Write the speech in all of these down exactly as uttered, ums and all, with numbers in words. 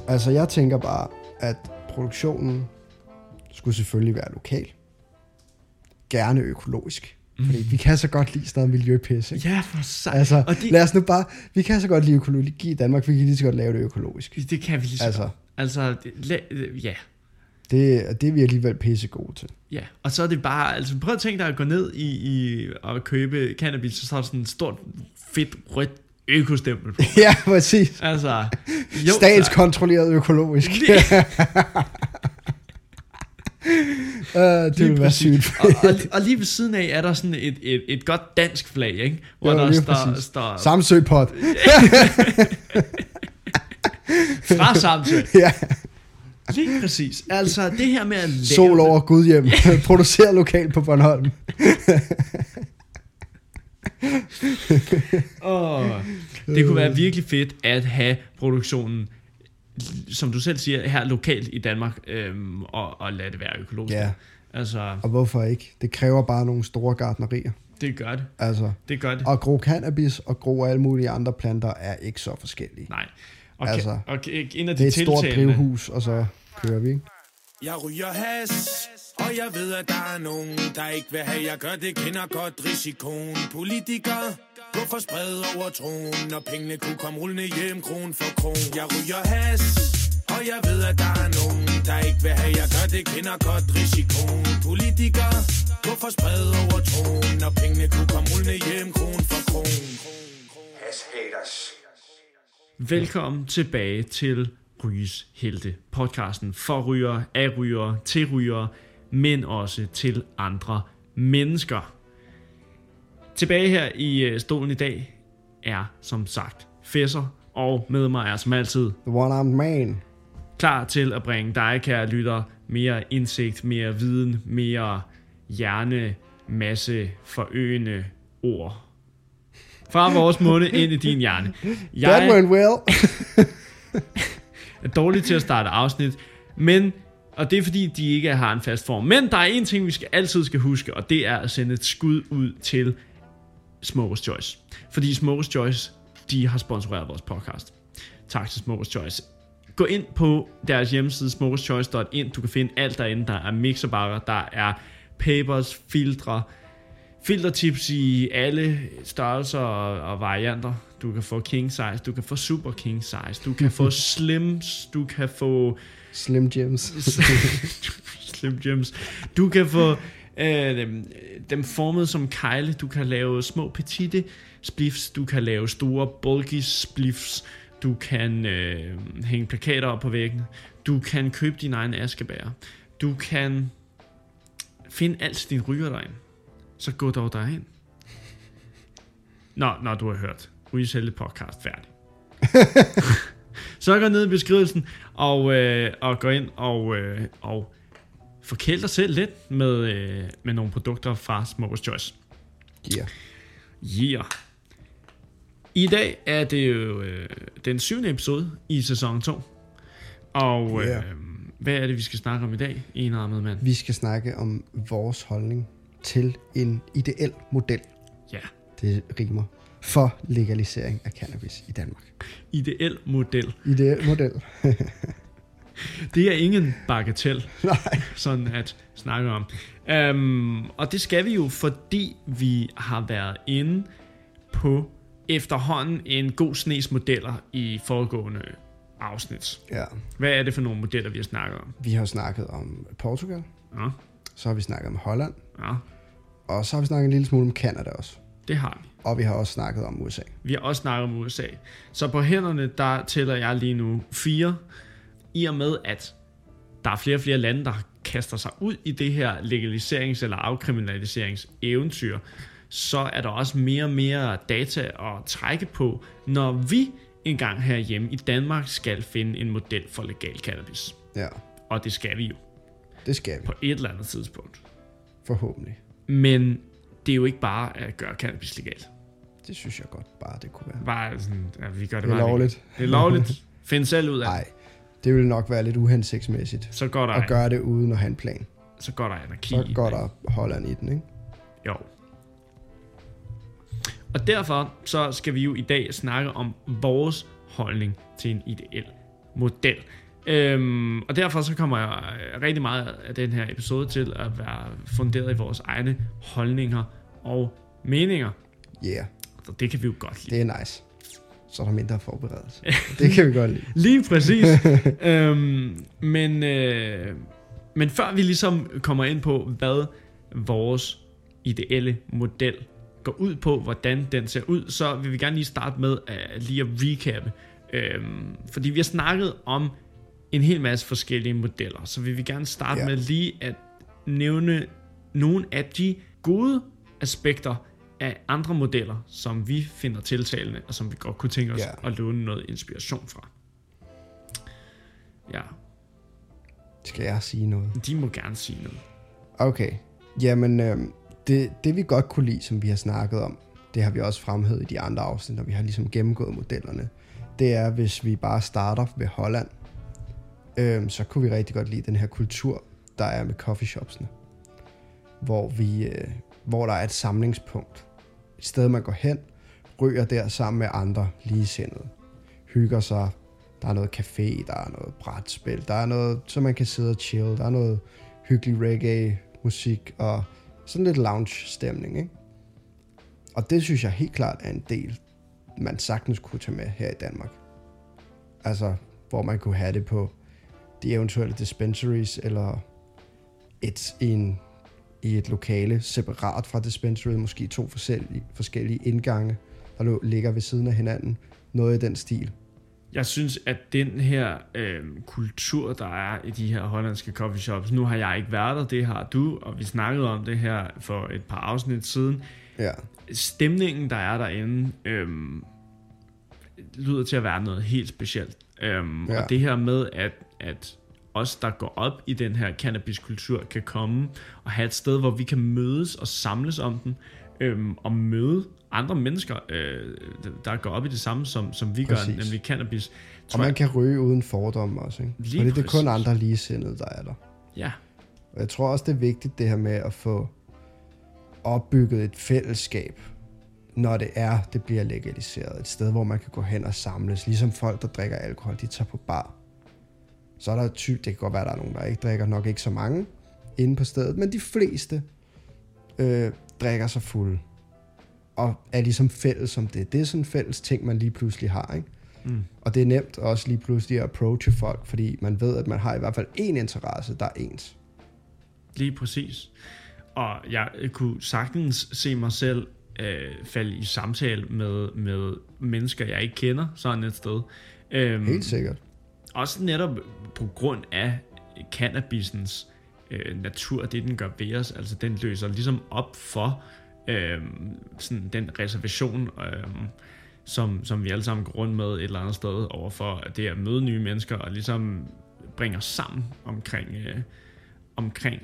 Altså, jeg tænker bare, at produktionen skulle selvfølgelig være lokal. Gerne økologisk. Mm. Fordi vi kan så godt lide sådan noget miljøpis, ikke? Ja, for sejt. Altså, og de... lad os nu bare... Vi kan så godt lide økologi i Danmark, vi kan lige så godt lave det økologisk. Det kan vi lige så altså, godt. Altså, det, ja. Det, det er vi alligevel pisse gode til. Ja, og så er det bare... Altså, prøv at tænke dig at gå ned i, i og købe cannabis, så er der sådan en stort, fedt, rødt økostempel på. Ja, præcis. Altså... Jo, statskontrolleret økologisk. Uh, det lige vil være sygt. og, og, og lige ved siden af er der sådan et, et, et godt dansk flag, ikke? Hvor jo, der står, står... Samsø-pot. Fra Samsø. Ja. Lige præcis. Altså det her med at lave... Sol over Gudhjem. Produceret lokalt på Bornholm. oh, det kunne være virkelig fedt at have produktionen, som du selv siger, her lokalt i Danmark, øhm, og, og lade det være økologisk. Ja. Altså, og hvorfor ikke? Det kræver bare nogle store gartnerier. Det gør det. Altså, det gør det. Og gro cannabis og gro alle mulige andre planter er ikke så forskellige. Nej. Og, altså, og en af de det er et stort tiltagende... drivhus, og så kører vi, ikke? Jeg ryger has, og jeg ved, at der er nogen, der ikke vil have, jeg gør det, kender godt risikoen. Politikere, hvorfor sprede over troen, når pengene kunne komme rullende hjem, kron for kron. Jeg ryger has, og jeg ved, at der er nogen, der ikke vil have, jeg gør det, kender godt risikoen. Politikere, hvorfor sprede over troen, når pengene kunne komme rullende hjem, kron for kron. Has haters. Velkommen tilbage til Ryges Helte, podcasten for rygere, af rygere, til rygere, men også til andre mennesker. Tilbage her i stolen i dag er som sagt Fesser, og med mig er som altid The One-Armed Man. Klar til at bringe dig, kære lytter, mere indsigt, mere viden, mere hjernemasse forøgende ord fra vores munde ind i din hjerne. Jeg That went well. er dårlig til at starte afsnit, men, og det er fordi, de ikke har en fast form. Men der er en ting, vi skal altid skal huske, og det er at sende et skud ud til Smokers Choice. Fordi Smokers Choice, de har sponsoreret vores podcast. Tak til Smokers Choice. Gå ind på deres hjemmeside smokers choice punktum in. Du kan finde alt derinde. Der er mixerbarer, der er papers, filtre, filtertips i alle størrelser og, og varianter. Du kan få king size, du kan få super king size, du kan få slims, du kan få Slim Jims. Slim Jims. Du kan få øh, dem, dem formet som kejle. Du kan lave små petite spliffs, du kan lave store bulky spliffs, du kan øh, hænge plakater op på væggen, du kan købe din egen askebæger, du kan finde alt til din ryger derinde. Så gå dog derhen. Nå, når du har hørt Ryges Helte podcast færdig. Så gå ned i beskrivelsen og, øh, og gå ind og, øh, og forkæl dig selv lidt med, øh, med nogle produkter fra Smokers Choice. Yeah. Yeah. I dag er det jo øh, den syvende episode i sæson to. Og øh, yeah. hvad er det, vi skal snakke om i dag, enarmet mand? Vi skal snakke om vores holdning til en ideel model. Ja. Det rimer. For legalisering af cannabis i Danmark. Ideel model. Ideel model. Det er ingen bagatel. Nej. Sådan at snakke om. Um, og det skal vi jo, fordi vi har været inde på efterhånden en god snes modeller i foregående afsnit. Ja. Hvad er det for nogle modeller, vi har snakket om? Vi har snakket om Portugal. Ja. Så har vi snakket om Holland. Ja. Og så har vi snakket en lille smule om Canada også. Det har vi. Og vi har også snakket om U S A. Vi har også snakket om U S A. Så på hænderne, der tæller jeg lige nu fire. I og med, at der er flere og flere lande, der kaster sig ud i det her legaliserings- eller afkriminaliseringseventyr, så er der også mere og mere data at trække på, når vi engang herhjemme i Danmark skal finde en model for legal cannabis. Ja. Og det skal vi jo. Det skal vi. På et eller andet tidspunkt. Forhåbentlig. Men det er jo ikke bare at gøre cannabis legalt. Det synes jeg godt bare, det kunne være. Bare sådan, ja, vi gør det, det er bare lovligt. Legalt. Det er lovligt. Find selv ud af. Nej, det vil nok være lidt uhensigtsmæssigt. Så går der at gøre det uden at have en plan. Så går der anarki. Så går der Holland i den, ikke? Jo. Og derfor så skal vi jo i dag snakke om vores holdning til en ideel model. Øhm, og derfor så kommer jeg rigtig meget af den her episode til at være funderet i vores egne holdninger og meninger. Yeah. Så det kan vi jo godt lide. Det er nice. Så er der mindre forberedelse. Det kan vi godt lide. Lige præcis. øhm, men, øh, men før vi ligesom kommer ind på, hvad vores ideelle model går ud på, hvordan den ser ud, så vil vi gerne lige starte med at lige at recappe. Øhm, fordi vi har snakket om en hel masse forskellige modeller, så vil vi gerne starte ja. med lige at nævne nogle af de gode aspekter af andre modeller, som vi finder tiltalende, og som vi godt kunne tænke os ja. at låne noget inspiration fra. Ja. Skal jeg sige noget? De må gerne sige noget. Okay. Jamen, øh, det, det vi godt kunne lide, som vi har snakket om, det har vi også fremhævet i de andre afsnit, når vi har ligesom gennemgået modellerne, det er, hvis vi bare starter ved Holland, øh, så kunne vi rigtig godt lide den her kultur, der er med coffeeshopsene, hvor, vi, øh, hvor der er et samlingspunkt. Et sted, man går hen, ryger der sammen med andre ligesindede, hygger sig, der er noget café, der er noget brætspil, der er noget, så man kan sidde og chill, der er noget hyggelig reggae, musik og sådan lidt lounge-stemning, ikke? Og det synes jeg helt klart er en del, man sagtens kunne tage med her i Danmark. Altså, hvor man kunne have det på de eventuelle dispensaries, eller et, en, i et lokale separat fra dispensary, måske to forskellige, forskellige indgange, der ligger ved siden af hinanden. Noget i den stil. Jeg synes, at den her øh, kultur, der er i de her hollandske coffeeshops, nu har jeg ikke været der, det har du, og vi snakkede om det her for et par afsnit siden. Ja. Stemningen, der er derinde, øh, lyder til at være noget helt specielt. Øh, ja. Og det her med, at, at os, der går op i den her cannabiskultur, kan komme og have et sted, hvor vi kan mødes og samles om den, øh, og møde andre mennesker, øh, der går op i det samme, som, som vi præcis. gør, nemlig cannabis. Og man jeg, kan ryge uden fordomme også, ikke? Fordi det er kun andre ligesindede, der er der. Ja. Og jeg tror også, det er vigtigt, det her med at få opbygget et fællesskab, når det er, det bliver legaliseret. Et sted, hvor man kan gå hen og samles. Ligesom folk, der drikker alkohol, de tager på bar. Så er der typ, det kan godt være, der er nogen, der ikke drikker, nok ikke så mange inde på stedet, men de fleste øh, drikker sig fulde. Og er ligesom fælles som det. Det er sådan en fælles ting, man lige pludselig har, ikke? Mm. Og det er nemt også lige pludselig at approache folk, fordi man ved, at man har i hvert fald én interesse, der er ens. Lige præcis. Og jeg kunne sagtens se mig selv øh, falde i samtale med, med mennesker, jeg ikke kender, sådan et sted. Øhm, Helt sikkert. Også netop på grund af cannabisens øh, natur, det den gør ved os. Altså den løser ligesom op for Øhm, sådan den reservation, øhm, som, som vi alle sammen går rundt med et eller andet sted overfor det at møde nye mennesker og ligesom bringer sammen omkring, øh, omkring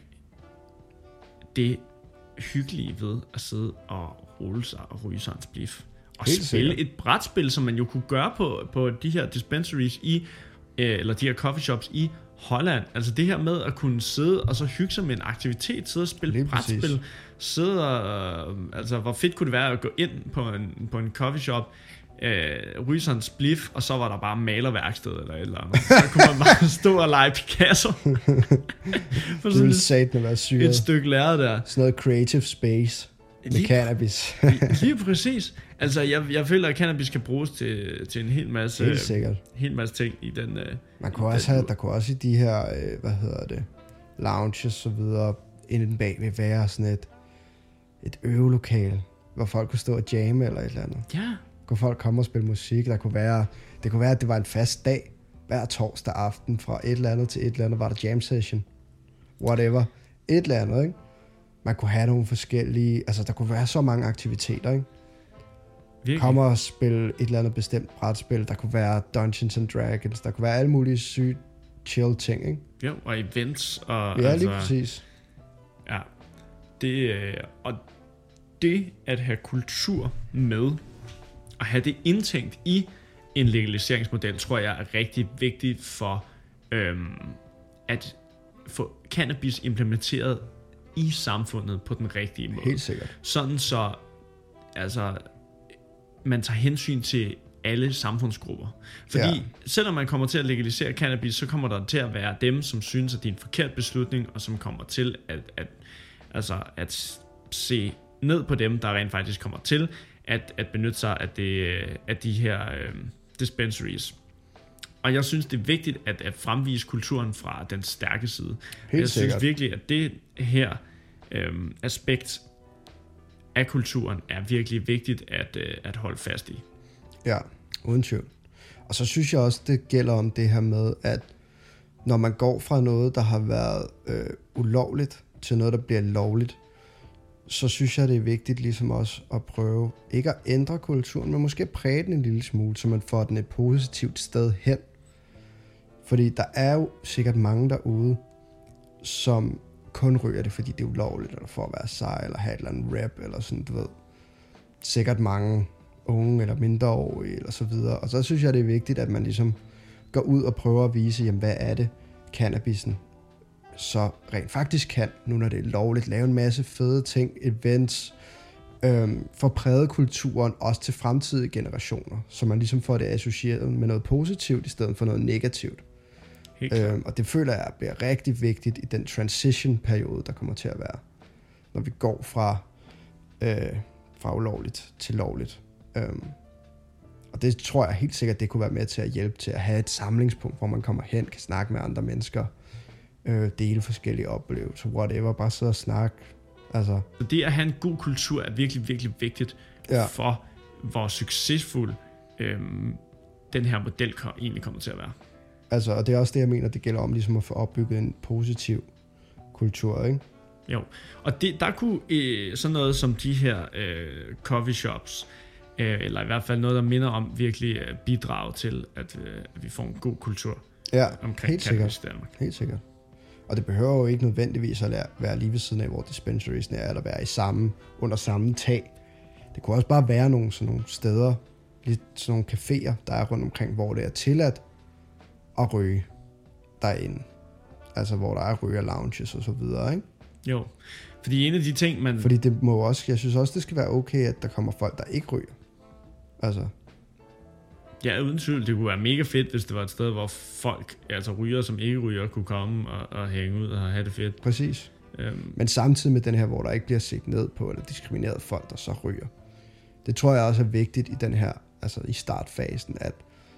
det hyggelige ved at sidde og rulle sig og ryge sig en spliff. Og Helt spille sikkert. Et brætspil, som man jo kunne gøre på, på de her dispensaries i, øh, eller de her coffeeshops i Holland. Altså det her med at kunne sidde og så hygge sig med en aktivitet, sidde og spille Lige brætspil, præcis. sidde og, altså hvor fedt kunne det være at gå ind på en, på en coffeeshop, øh, ryge sig en spliff, og så var der bare malerværksted eller et eller andet. Så kunne man bare stå og lege Picasso. For det ville satme være syret. Et stykke lærred der. Sådan noget creative space med lige, cannabis. lige, lige præcis. Altså jeg, jeg føler at cannabis kan bruges til, til en hel masse Helt sikkert. hel masse ting i den. Øh, man kunne også have, der kunne også i de her, øh, hvad hedder det, lounges så videre, inden bag vil være sådan et, et øvelokale, hvor folk kunne stå og jamme eller et eller andet. Ja. Kunne folk komme og spille musik. Der kunne være, det kunne være, at det var en fast dag. Hver torsdag aften fra et eller andet til et eller andet var der jam session. Whatever. Et eller andet, ikke? Man kunne have nogle forskellige, altså der kunne være så mange aktiviteter, ikke? Virkelig. Komme og spille et eller andet bestemt brætspil. Der kunne være Dungeons and Dragons. Der kunne være alle mulige sygt chill ting, ikke? Jo, og events. Og, ja, altså, lige præcis. Ja. Det, og det at have kultur med, at have det indtænkt i en legaliseringsmodel, tror jeg er rigtig vigtigt for øhm, at få cannabis implementeret i samfundet på den rigtige måde. Helt sikkert. Sådan så altså man tager hensyn til alle samfundsgrupper. Fordi ja. selvom man kommer til at legalisere cannabis, så kommer der til at være dem, som synes, at det er en forkert beslutning, og som kommer til at, at, altså at se ned på dem, der rent faktisk kommer til at, at benytte sig af, det, af de her øh, dispensaries. Og jeg synes, det er vigtigt at, at fremvise kulturen fra den stærke side. Helt jeg sikkert. synes virkelig, at det her øh, aspekt af kulturen er virkelig vigtigt at, øh, at holde fast i. Ja, uden tvivl. Og så synes jeg også, det gælder om det her med, at når man går fra noget, der har været øh, ulovligt, til noget, der bliver lovligt, så synes jeg, det er vigtigt ligesom også at prøve, ikke at ændre kulturen, men måske præge den en lille smule, så man får den et positivt sted hen. Fordi der er jo sikkert mange derude, som kun ryger det, fordi det er ulovligt, eller for at være sej, eller have et eller andet rap, eller sådan, du ved. Sikkert mange unge, eller mindreårige, eller så videre. Og så synes jeg, det er vigtigt, at man ligesom går ud og prøver at vise, jamen, hvad er det, cannabisen så rent faktisk kan, nu når det er lovligt, lave en masse fede ting, events, øhm, for præget kulturen også til fremtidige generationer, så man ligesom får det associeret med noget positivt, i stedet for noget negativt. Øhm, og det føler jeg bliver rigtig vigtigt i den transition-periode, der kommer til at være, når vi går fra, øh, fra ulovligt til lovligt. Øhm, og det tror jeg helt sikkert, det kunne være med til at hjælpe til at have et samlingspunkt, hvor man kommer hen, kan snakke med andre mennesker, øh, dele forskellige oplevelser, whatever, bare sidde og snakke. Altså. Det at have en god kultur er virkelig, virkelig vigtigt ja. for, hvor succesfuld øhm, den her model egentlig kommer til at være. Altså, og det er også det, jeg mener, det gælder om ligesom at få opbygget en positiv kultur, ikke? Jo, og det, der kunne øh, sådan noget som de her øh, coffee shops, øh, eller i hvert fald noget, der minder om virkelig øh, bidrage til, at, øh, at vi får en god kultur ja, omkring helt sikkert. Danmark. Helt sikkert. Og det behøver jo ikke nødvendigvis at være lige ved siden af, hvor dispensariesne er, eller være i samme, under samme tag. Det kunne også bare være nogle, sådan nogle steder, lidt sådan nogle caféer, der er rundt omkring, hvor det er tilladt at ryge derinde. Altså, hvor der er ryger-lounges og så videre, ikke? Jo, fordi en af de ting, man... Fordi det må også, jeg synes også, det skal være okay, at der kommer folk, der ikke ryger. Altså... Ja, uden tvivl, det kunne være mega fedt, hvis det var et sted, hvor folk, altså ryger, som ikke ryger, kunne komme og, og hænge ud og have det fedt. Præcis. Øhm. Men samtidig med den her, hvor der ikke bliver set ned på, eller diskrimineret folk, der så ryger. Det tror jeg også er vigtigt i den her, altså i startfasen, at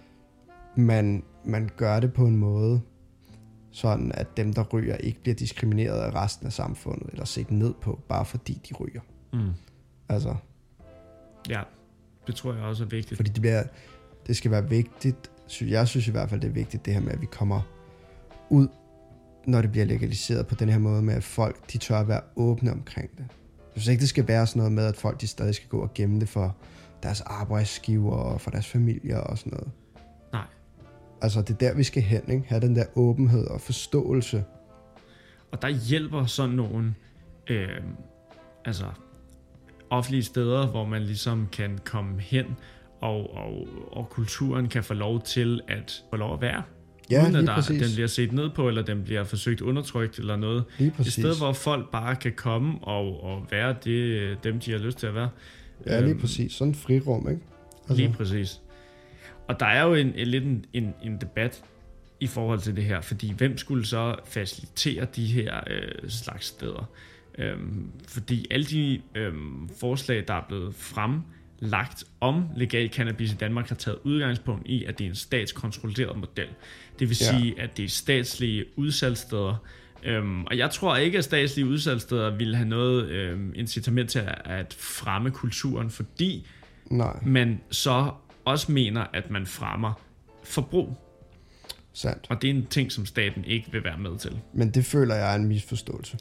man, man gør det på en måde, sådan at dem, der ryger, ikke bliver diskrimineret af resten af samfundet, eller set ned på, bare fordi de ryger. Mm. Altså. Ja, det tror jeg også er vigtigt. Fordi det bliver... Det skal være vigtigt, jeg synes i hvert fald, det er vigtigt det her med, at vi kommer ud, når det bliver legaliseret på den her måde med, at folk, de tør at være åbne omkring det. Jeg synes ikke, det skal være sådan noget med, at folk, de stadig skal gå og gemme det for deres arbejdsgiver og for deres familier og sådan noget. Nej. Altså, det er der, vi skal hen, ikke? Have den der åbenhed og forståelse. Og der hjælper sådan nogle, øh, altså, offentlige steder, hvor man ligesom kan komme hen, Og, og, og kulturen kan få lov til at få lov at være. Ja, uden at der, præcis. den bliver set ned på, eller den bliver forsøgt undertrykt, eller noget. Et sted, hvor folk bare kan komme og, og være det, dem, de har lyst til at være. Ja, lige øhm, præcis. Sådan et frirum, ikke? Altså. Lige præcis. Og der er jo en, en, lidt en, en, en debat i forhold til det her, fordi hvem skulle så facilitere de her øh, slags steder? Øhm, fordi alle de øh, forslag, der er blevet frem, lagt om legal cannabis i Danmark, har taget udgangspunkt i, at det er en statskontrolleret model. Det vil sige, ja. at det er statslige udsalgssteder. Øhm, og jeg tror ikke, at statslige udsalgssteder vil have noget øhm, incitament til at, at fremme kulturen, fordi Nej. man så også mener, at man fremmer forbrug. Sandt. Og det er en ting, som staten ikke vil være med til. Men det føler jeg er en misforståelse.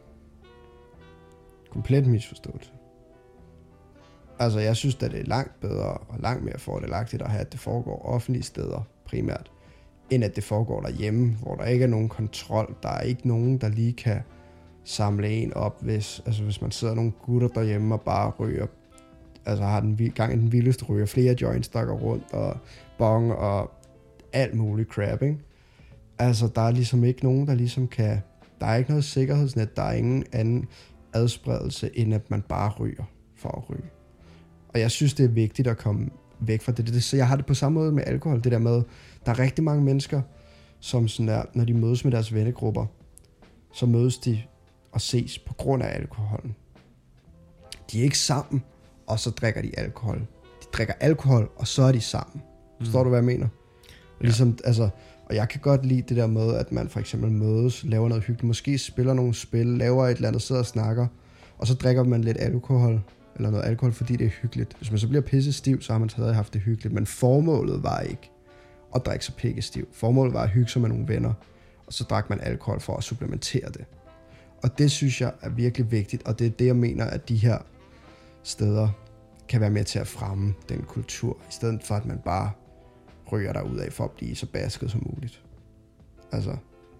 Komplet misforståelse. Altså, jeg synes, at det er langt bedre og langt mere fordelagtigt at have, at det foregår offentlige steder primært, end at det foregår derhjemme, hvor der ikke er nogen kontrol. Der er ikke nogen, der lige kan samle en op, hvis, altså, hvis man sidder nogle gutter derhjemme og bare ryger, altså har den gang i den vildeste ryger, flere joints, der går rundt, og bong og alt muligt crap, ikke? Altså, der er ligesom ikke nogen, der ligesom kan, der er ikke noget sikkerhedsnet, der er ingen anden adspredelse, end at man bare ryger for at ryge. Og jeg synes, det er vigtigt at komme væk fra det. det. Så jeg har det på samme måde med alkohol, det der med, der er rigtig mange mennesker, som sådan der, når de mødes med deres vennegrupper, så mødes de og ses på grund af alkoholen. De er ikke sammen, og så drikker de alkohol. De drikker alkohol, og så er de sammen. Forstår mm. du, hvad jeg mener? Ja. Ligesom, altså, og jeg kan godt lide det der med, at man for eksempel mødes, laver noget hyggeligt, måske spiller nogle spil, laver et eller andet, sidder og snakker, og så drikker man lidt alkohol, eller noget alkohol, fordi det er hyggeligt. Hvis man så bliver pisse stiv, så har man stadig haft det hyggeligt, men formålet var ikke at drikke sig pikke stiv. Formålet var at hygge sig med nogle venner, og så drak man alkohol for at supplementere det. Og det synes jeg er virkelig vigtigt, og det er det, jeg mener, at de her steder kan være med til at fremme den kultur, i stedet for at man bare ryger der ud af for at blive så basket som muligt. Altså.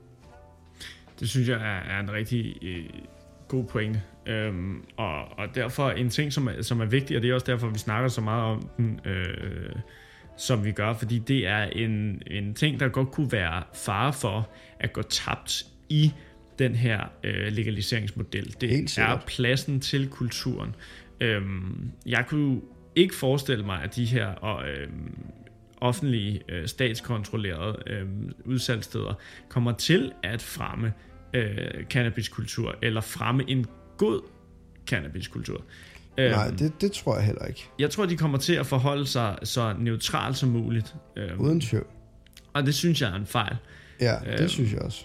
Det synes jeg er, er en rigtig øh, god pointe. Øhm, og, og derfor en ting, som er, som er vigtig, og det er også derfor, vi snakker så meget om den, øh, som vi gør, fordi det er en, en ting, der godt kunne være fare for at gå tabt i den her øh, legaliseringsmodel. Det er pladsen til kulturen. Øhm, jeg kunne ikke forestille mig, at de her og, øhm, offentlige, øh, statskontrollerede øh, udsalgssteder kommer til at fremme øh, cannabiskultur, eller fremme en god cannabiskultur. Nej, øhm, det, det tror jeg heller ikke. Jeg tror, de kommer til at forholde sig så neutralt som muligt. Øhm, Uden tvivl. Og det synes jeg er en fejl. Ja, det øhm, synes jeg også.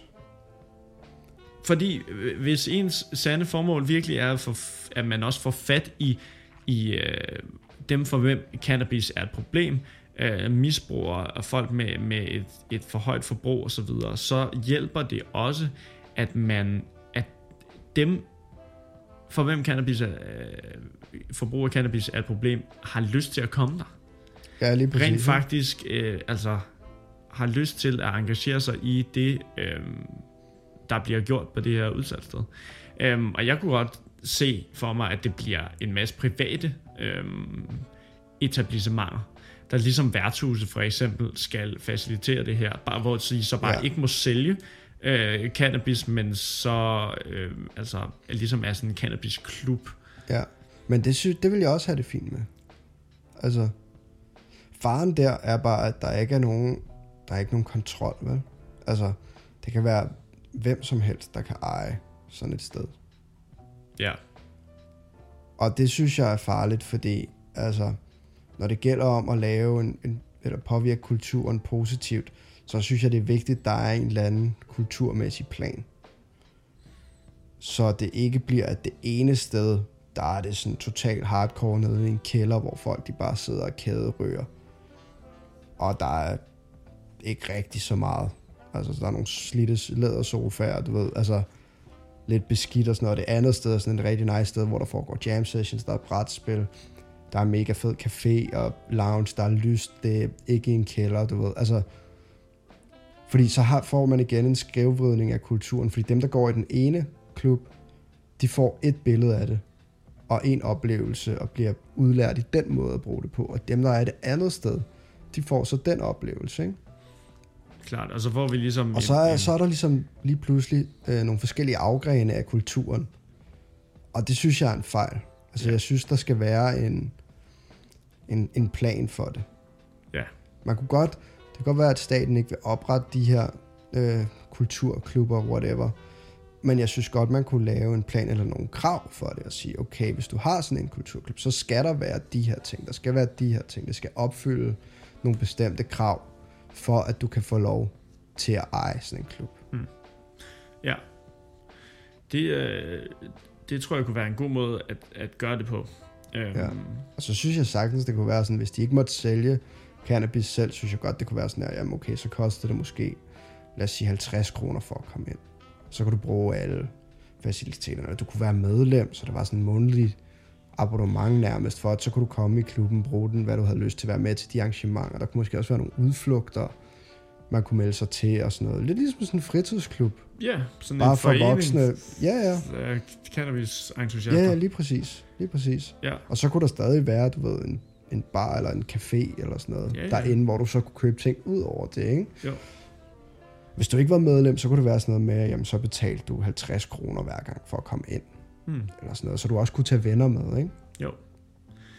Fordi hvis ens sande formål virkelig er, for, at man også får fat i, i øh, dem, for hvem cannabis er et problem, øh, misbrugere og folk med, med et, et for højt forbrug osv., så, så hjælper det også, at man, at dem, for hvem cannabis er, øh, forbrug af cannabis er et problem, har lyst til at komme der. Ja, lige præcis. Rent faktisk, øh, altså, har lyst til at engagere sig i det, øh, der bliver gjort på det her udsalgssted. Øhm, og jeg kunne godt se for mig, at det bliver en masse private øhm, etablissementer, der ligesom værtshuset for eksempel skal facilitere det her, bare hvor de så bare ja. ikke må sælge øh, cannabis, men så øh, altså ligesom er sådan en cannabisklub. Ja, men det, sy- det vil jeg også have det fint med. Altså, faren der er bare, at der ikke er nogen, der er ikke nogen kontrol, vel? Altså, det kan være hvem som helst, der kan eje sådan et sted. Ja. Og det synes jeg er farligt, fordi altså, når det gælder om at lave en, en eller påvirke kulturen positivt, så synes jeg, det er vigtigt, at der er en eller anden kulturmæssig plan. Så det ikke bliver, at det ene sted, der er det sådan totalt hardcore nede i en kælder, hvor folk de bare sidder og kæderører. Og der er ikke rigtig så meget. Altså, der er nogle slidte lædersofaer, du ved, altså lidt beskidt og sådan noget. Det andet sted er sådan et rigtig nice sted, hvor der foregår jam sessions, der er brætspil, der er en mega fed café og lounge, der er lyst, det er ikke en kælder, du ved, altså, fordi så har, får man igen en skævvridning af kulturen, fordi dem, der går i den ene klub, de får et billede af det, og en oplevelse, og bliver udlært i den måde at bruge det på, og dem, der er det andet sted, de får så den oplevelse, ikke? Klart, og så får vi ligesom... Og så er, så er der ligesom lige pludselig øh, nogle forskellige afgrene af kulturen. Og det synes jeg er en fejl. Altså ja. Jeg synes, der skal være en, en, en plan for det. Ja. Man kunne godt... Det kan godt være, at staten ikke vil oprette de her øh, kulturklubber, whatever. Men jeg synes godt, man kunne lave en plan eller nogle krav for det. Og sige, okay, hvis du har sådan en kulturklub, så skal der være de her ting. Der skal være de her ting. Det skal opfylde nogle bestemte krav, for at du kan få lov til at eje sådan en klub. Hmm. Ja. Det, øh, det tror jeg kunne være en god måde at, at gøre det på. Øhm. Ja. Og så synes jeg sagtens, det kunne være sådan, hvis de ikke måtte sælge cannabis selv, synes jeg godt, det kunne være sådan her, jamen okay, så koster det måske, lad os sige halvtreds kroner for at komme ind. Så kan du bruge alle faciliteterne. Du kunne være medlem, så der var sådan en månedlig abonnement nærmest for, at så kunne du komme i klubben, bruge den, hvad du havde lyst til at være med til de arrangementer. Der kunne måske også være nogle udflugter, man kunne melde sig til og sådan noget. Lidt ligesom sådan en fritidsklub. Ja, sådan bare en for voksne. Ja, ja. Cannabis-entusiaster. Ja, ja, lige præcis. Lige præcis. Ja. Og så kunne der stadig være, du ved, en, en bar eller en café eller sådan noget, ja, ja. derinde, hvor du så kunne købe ting ud over det, ikke? Jo. Hvis du ikke var medlem, så kunne det være sådan noget med, jamen så betalte du halvtreds kroner hver gang for at komme ind. Hmm. Eller sådan noget, så du også kunne tage venner med, ikke? Jo.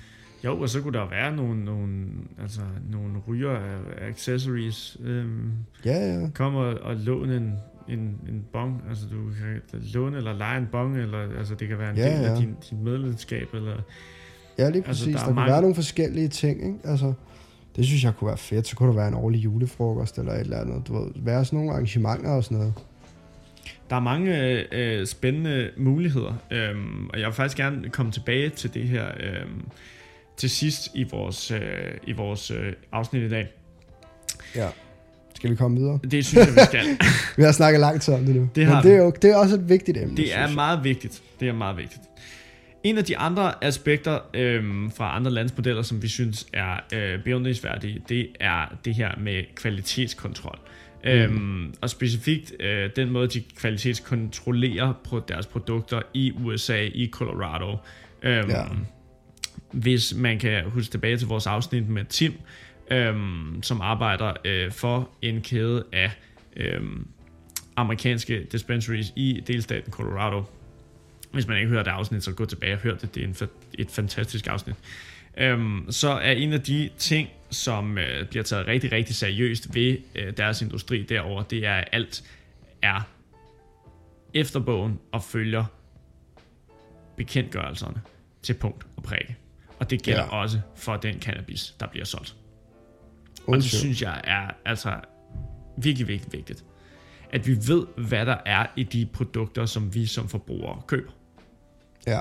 Jo, og så kunne der være nogle, nogle, altså, nogle ryger accessories. Øhm, Ja, ja. Kom og, og låne en, en, en bong. Altså, du kan låne eller lege en bong, eller altså, det kan være en Ja, del ja. af din, din medlemskab, eller... Ja, lige Altså, præcis. der Der, er der kunne mange- være nogle forskellige ting, ikke? Altså, det synes jeg kunne være fedt. Så kunne der være en årlig julefrokost eller et eller andet. Du ved, være sådan nogle arrangementer og sådan noget. Der er mange øh, spændende muligheder, øhm, og jeg vil faktisk gerne komme tilbage til det her øhm, til sidst i vores, øh, i vores øh, afsnit i dag. Ja. Skal vi komme videre? Det synes jeg, vi skal. Vi har snakket lang tid om det nu. Det har Men det er, vi. jo, det er også et vigtigt emne. Det synes er jeg. meget vigtigt. Det er meget vigtigt. En af de andre aspekter øhm, fra andre landsmodeller, som vi synes er øh, beundringsværdige, det er det her med kvalitetskontrol. Mm. Øhm, og specifikt øh, den måde, de kvalitetskontrollerer på deres produkter i U S A, i Colorado. Øhm, Ja. Hvis man kan huske tilbage til vores afsnit med Tim, øhm, som arbejder øh, for en kæde af øhm, amerikanske dispensaries i delstaten Colorado. Hvis man ikke hører det afsnit, så gå tilbage og hør det. Det er en fa- et fantastisk afsnit. Øhm, så er en af de ting, som øh, bliver taget rigtig, rigtig seriøst ved øh, deres industri derovre, det er, at alt er efter bogen og følger bekendtgørelserne til punkt og prikke. Og det gælder Ja. ja. også for den cannabis, der bliver solgt. Og Uden det tvivl. synes jeg er altså virkelig, virkelig vigtigt. At vi ved, hvad der er i de produkter, som vi som forbrugere køber. Ja.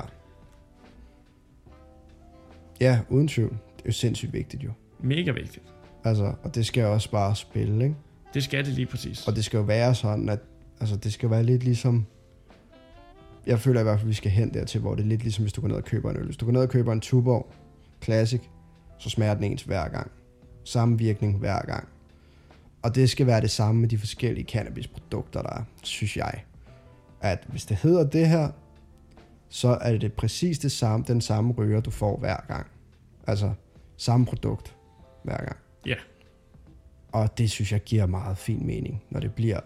Ja, uden tvivl. Det er jo sindssygt vigtigt jo. Mega vigtigt. Altså, og det skal også bare spille, ikke? Det skal det lige præcis. Og det skal jo være sådan, at altså, det skal være lidt ligesom... Jeg føler i hvert fald, at vi skal hen dertil, hvor det er lidt ligesom, hvis du går ned og køber en øl. Hvis du går ned og køber en Tuborg Classic, så smager den ens hver gang. Samme virkning hver gang. Og det skal være det samme med de forskellige cannabisprodukter, der er, synes jeg. At hvis det hedder det her, så er det præcis det samme, den samme ryger, du får hver gang. Altså, samme produkt hver gang. Ja. Og det synes jeg giver meget fin mening, når det bliver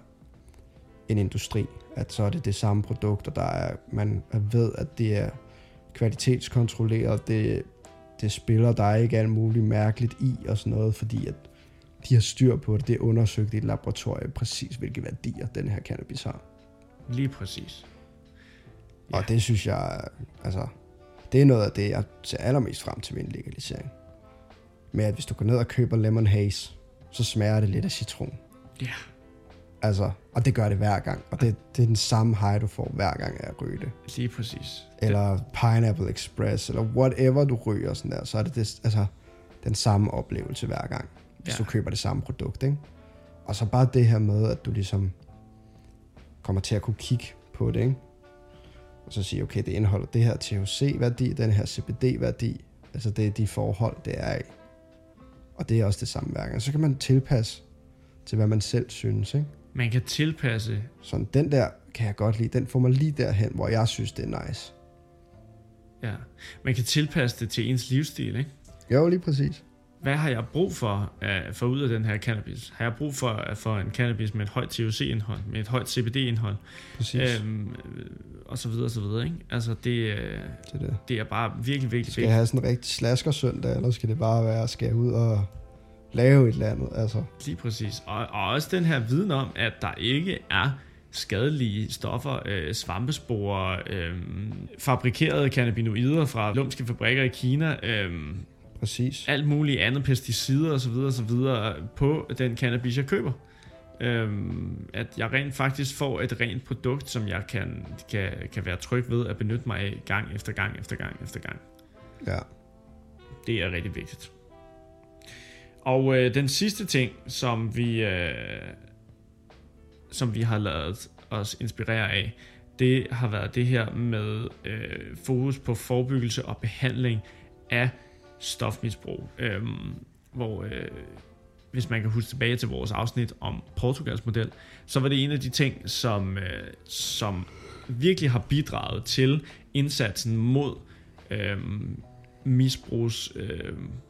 en industri. At så er det det samme produkt, og der er, man ved, at det er kvalitetskontrolleret. Det, det spiller, der er ikke alt muligt mærkeligt i og sådan noget, fordi at de har styr på det. Det er undersøgt i et laboratorium præcis, hvilke værdier den her cannabis har. Lige præcis. Ja. Og det synes jeg, altså, det er noget af det, jeg ser allermest frem til ved en legalisering. Med at hvis du går ned og køber Lemon Haze, så smager det lidt af citron. Ja. Altså, og det gør det hver gang. Og det, det er den samme high, du får hver gang af at ryge det. Lige præcis. Eller Pineapple Express, eller whatever du ryger sådan der, så er det, det altså, den samme oplevelse hver gang, hvis Ja. du køber det samme produkt, ikke? Og så bare det her med, at du ligesom kommer til at kunne kigge på det, ikke? Og så sige, okay, det indeholder det her T H C-værdi, den her C B D-værdi, altså det er de forhold, det er i. Og det er også det samme hver gang. Så kan man tilpasse til, hvad man selv synes, ikke? Man kan tilpasse. Sådan, den der kan jeg godt lide. Den får mig lige derhen, hvor jeg synes, det er nice. Ja. Man kan tilpasse det til ens livsstil, ikke? Jo, lige præcis. Hvad har jeg brug for at få ud af den her cannabis? Har jeg brug for at få en cannabis med et højt T H C-indhold, med et højt C B D-indhold, Præcis. øhm, og så videre, og så videre, ikke? Altså, det, øh, Det er det. det er bare virkelig, virkelig Skal jeg have sådan en rigtig slasker søndag, eller skal det bare være, skal jeg ud og lave et eller andet? Altså, Lige præcis. Og, og også den her viden om, at der ikke er skadelige stoffer, øh, svampesporer, øh, fabrikerede cannabinoider fra lumske fabrikker i Kina, øh, præcis. alt muligt andet, pesticider og så videre, og så videre på den cannabis, jeg køber. Øh, at jeg rent faktisk får et rent produkt, som jeg kan, kan, kan være tryg ved at benytte mig af gang efter gang efter gang efter gang. Ja. Det er rigtig vigtigt. Og øh, den sidste ting, som vi, øh, som vi har ladet os inspirere af, det har været det her med øh, fokus på forebyggelse og behandling af stofmisbrug. Øhm, hvor, øh, hvis man kan huske tilbage til vores afsnit om Portugals model, så var det en af de ting, som, øh, som virkelig har bidraget til indsatsen mod øh, misbrugs øh,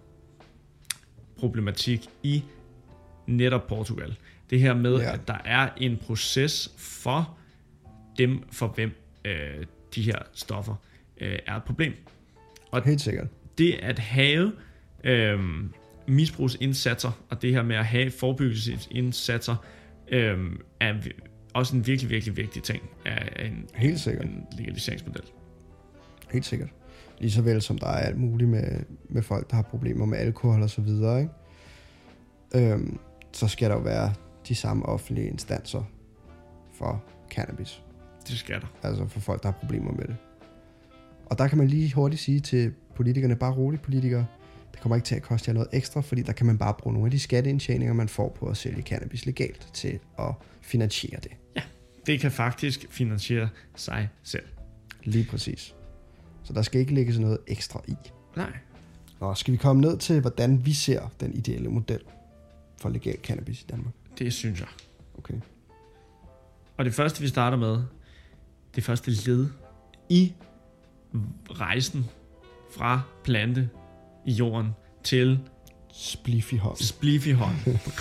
problematik i netop Portugal. Det her med, Ja. at der er en proces for dem, for hvem øh, de her stoffer øh, er et problem. Og Helt sikkert. det at have øhm, misbrugsindsatser, og det her med at have forebyggelsesindsatser, øhm, er også en virkelig, virkelig vigtig ting af en, Helt sikkert. en legaliseringsmodel. Helt sikkert. Lige så vel som der er alt muligt med, med folk, der har problemer med alkohol og så videre, ikke? Øhm, så skal der jo være de samme offentlige instanser for cannabis. Det skal der. Altså for folk, der har problemer med det. Og der kan man lige hurtigt sige til politikerne, bare roligt politikere, det kommer ikke til at koste jer noget ekstra, fordi der kan man bare bruge nogle af de skatteindtjeninger, man får på at sælge cannabis legalt til at finansiere det. Ja, det kan faktisk finansiere sig selv. Lige præcis. Så der skal ikke ligge sådan noget ekstra i. Nej. Nå, skal vi komme ned til, hvordan vi ser den ideelle model for legal cannabis i Danmark? Det synes jeg. Okay. Og det første, vi starter med, det første led i rejsen fra plante i jorden til Spliffy hånd. Spliffy hånd.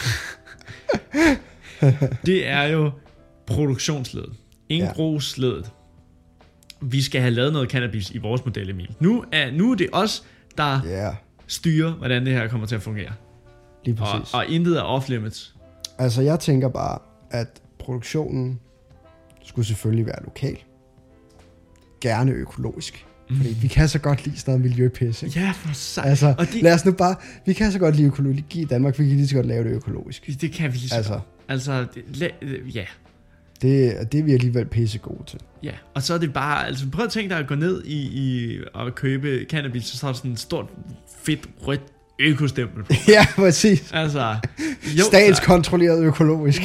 Det er jo produktionsledet. Indbrugsledet. Vi skal have lavet noget cannabis i vores model, Emil. Nu er, nu er det os, der Yeah. styrer, hvordan det her kommer til at fungere. Lige præcis. Og, og intet er off-limits. Altså, jeg tænker bare, at produktionen skulle selvfølgelig være lokal. Gerne økologisk. Mm. Fordi vi kan så godt lide sådan noget miljøpis, ikke? Ja, for sejt. Altså, og det, lad os nu bare... Vi kan så godt lide økologi i Danmark, vi kan lige så godt lave det økologisk. det kan vi lige så Altså, godt. Altså, det, la- ja. det, det er vi alligevel pisse gode til. Ja, og så er det bare, altså prøv at tænke dig at gå ned i, i og købe cannabis, så er der sådan et stort, fedt, rødt økostempel på. Ja, præcis. Altså, jo, Statskontrolleret økologisk.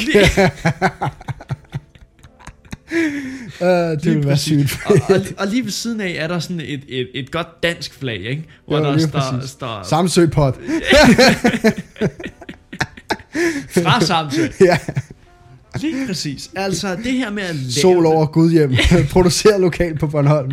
Uh, det lige vil være præcis. sygt. og, og, og lige ved siden af er der sådan et, et, et godt dansk flag, ikke? Hvor Jo, der lige står, præcis. står Samsø-pot. fra Samsø. Ja. Lige præcis. Altså det her med at lave Sol over Gudhjem. Produceret lokalt på Bornholm.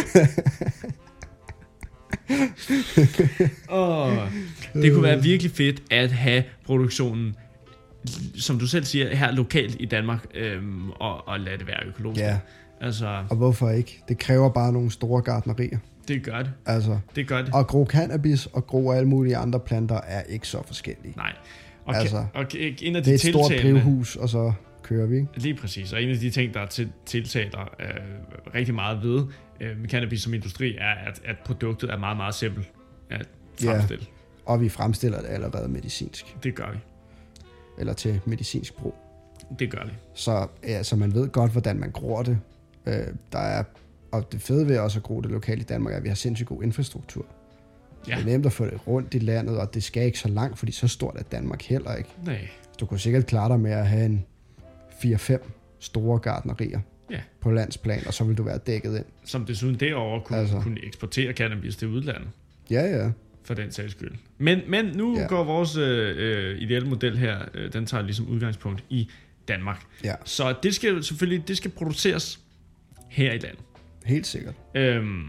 oh, det kunne være virkelig fedt at have produktionen, som du selv siger, her lokalt i Danmark, øhm, og, og lade det være økologisk. Ja. Altså, Og hvorfor ikke? Det kræver bare nogle store gartnerier. det gør det. Altså, Det gør det. og gro cannabis og gro alle mulige andre planter er ikke så forskellige. Nej. Og, Altså, altså, og en af Det er de et stort tiltagende, drivhus, og så kører vi, ikke? lige præcis, og en af de ting, der til, tiltaler øh, rigtig meget ved øh, med cannabis som industri, er, at, at produktet er meget, meget simpelt at fremstille. Og vi fremstiller det allerede medicinsk. Det gør vi. Eller til medicinsk brug. Det gør vi. Så altså, man ved godt, hvordan man gror det. Øh, der er, og det fede ved også at gro det lokalt i Danmark, er, at vi har sindssygt god infrastruktur. Ja. Det er nemt at få det rundt i landet, og det skal ikke så langt, fordi så stort er Danmark heller ikke. Nej. Du kunne sikkert klare dig med at have en fire fem store gartnerier Ja. på landsplan, og så vil du være dækket ind. Som desuden derovre kunne, Altså. altså. kunne eksportere cannabis til udlandet. Ja, ja. For den sags skyld. Men, men nu Ja. ja. går vores øh, ideelle model her, øh, den tager ligesom udgangspunkt i Danmark. Ja, Så det skal selvfølgelig det skal produceres her i landet. helt sikkert. Øhm,